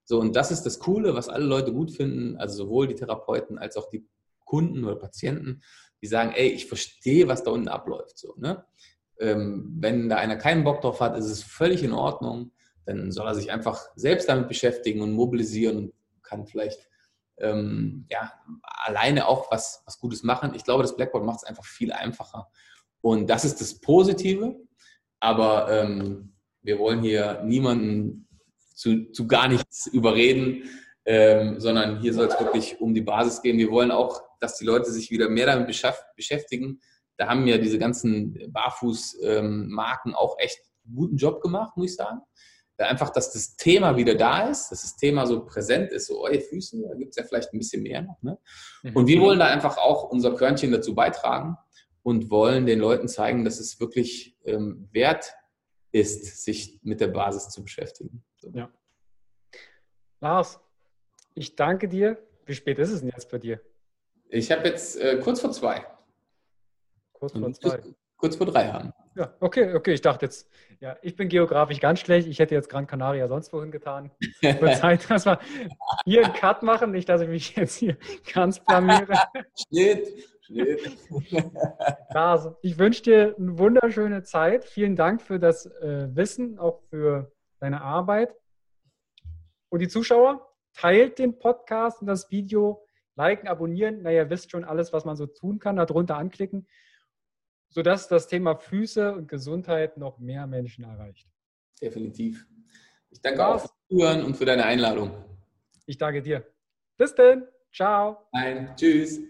So, und das ist das Coole, was alle Leute gut finden, also sowohl die Therapeuten als auch die Kunden oder Patienten, die sagen, ey, ich verstehe, was da unten abläuft. So, ne? ähm, wenn da einer keinen Bock drauf hat, ist es völlig in Ordnung. Dann soll er sich einfach selbst damit beschäftigen und mobilisieren und kann vielleicht ähm, ja, alleine auch was, was Gutes machen. Ich glaube, das Blackboard macht es einfach viel einfacher. Und das ist das Positive. Aber ähm, wir wollen hier niemanden zu, zu gar nichts überreden, ähm, sondern hier soll es wirklich um die Basis gehen. Wir wollen auch, dass die Leute sich wieder mehr damit beschäftigen. Da haben ja diese ganzen Barfuß-Marken auch echt einen guten Job gemacht, muss ich sagen. Einfach, dass das Thema wieder da ist, dass das Thema so präsent ist, so eure Füße, da gibt es ja vielleicht ein bisschen mehr noch. Ne? Und wir wollen da einfach auch unser Körnchen dazu beitragen und wollen den Leuten zeigen, dass es wirklich ähm, wert ist, sich mit der Basis zu beschäftigen. So. Ja. Lars, ich danke dir. Wie spät ist es denn jetzt bei dir? Ich habe jetzt äh, kurz vor zwei. Kurz vor zwei. Kurz vor drei haben. Ja, okay, okay. Ich dachte jetzt, ja, ich bin geografisch ganz schlecht. Ich hätte jetzt Gran Canaria sonst wohin getan. Wird Zeit, dass wir hier einen Cut machen, nicht, dass ich mich jetzt hier ganz blamiere. Schnitt, Schnitt. Also, ich wünsche dir eine wunderschöne Zeit. Vielen Dank für das äh, Wissen, auch für deine Arbeit. Und die Zuschauer, teilt den Podcast und das Video, liken, abonnieren. Na, ihr wisst schon alles, was man so tun kann, darunter anklicken, sodass das Thema Füße und Gesundheit noch mehr Menschen erreicht. Definitiv. Ich danke auch fürs Zuhören und für deine Einladung. Ich danke dir. Bis denn. Ciao. Nein, tschüss.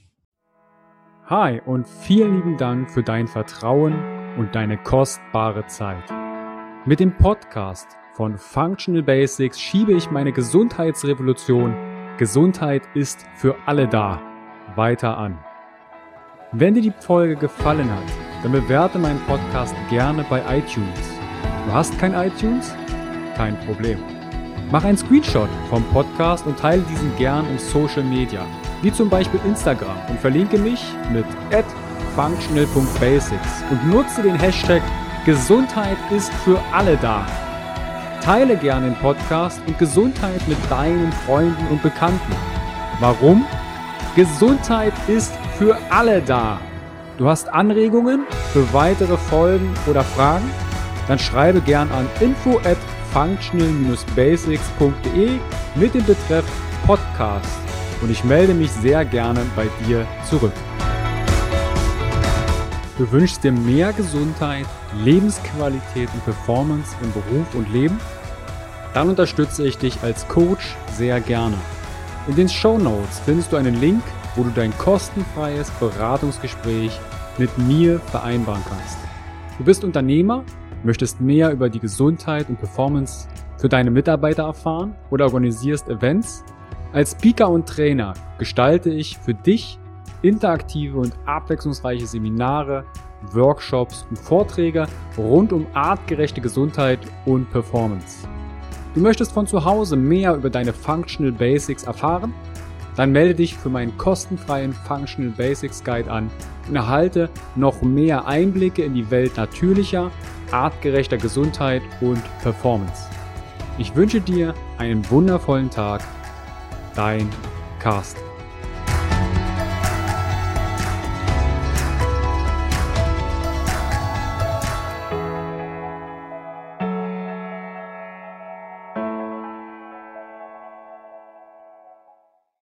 Hi und vielen lieben Dank für dein Vertrauen und deine kostbare Zeit. Mit dem Podcast von Functional Basics schiebe ich meine Gesundheitsrevolution Gesundheit ist für alle da weiter an. Wenn dir die Folge gefallen hat, dann bewerte meinen Podcast gerne bei iTunes. Du hast kein iTunes? Kein Problem. Mach einen Screenshot vom Podcast und teile diesen gern im Social Media, wie zum Beispiel Instagram, und verlinke mich mit at functional punkt basics und nutze den Hashtag Gesundheit ist für alle da. Teile gerne den Podcast und Gesundheit mit deinen Freunden und Bekannten. Warum? Gesundheit ist für alle da. Du hast Anregungen für weitere Folgen oder Fragen? Dann schreibe gern an info at functional dash basics punkt de mit dem Betreff Podcast und ich melde mich sehr gerne bei dir zurück. Du wünschst dir mehr Gesundheit, Lebensqualität und Performance in Beruf und Leben? Dann unterstütze ich dich als Coach sehr gerne. In den Shownotes findest du einen Link, wo du dein kostenfreies Beratungsgespräch mit mir vereinbaren kannst. Du bist Unternehmer, möchtest mehr über die Gesundheit und Performance für deine Mitarbeiter erfahren oder organisierst Events? Als Speaker und Trainer gestalte ich für dich interaktive und abwechslungsreiche Seminare, Workshops und Vorträge rund um artgerechte Gesundheit und Performance. Du möchtest von zu Hause mehr über deine Functional Basics erfahren? Dann melde dich für meinen kostenfreien Functional Basics Guide an und erhalte noch mehr Einblicke in die Welt natürlicher, artgerechter Gesundheit und Performance. Ich wünsche dir einen wundervollen Tag. Dein Carsten.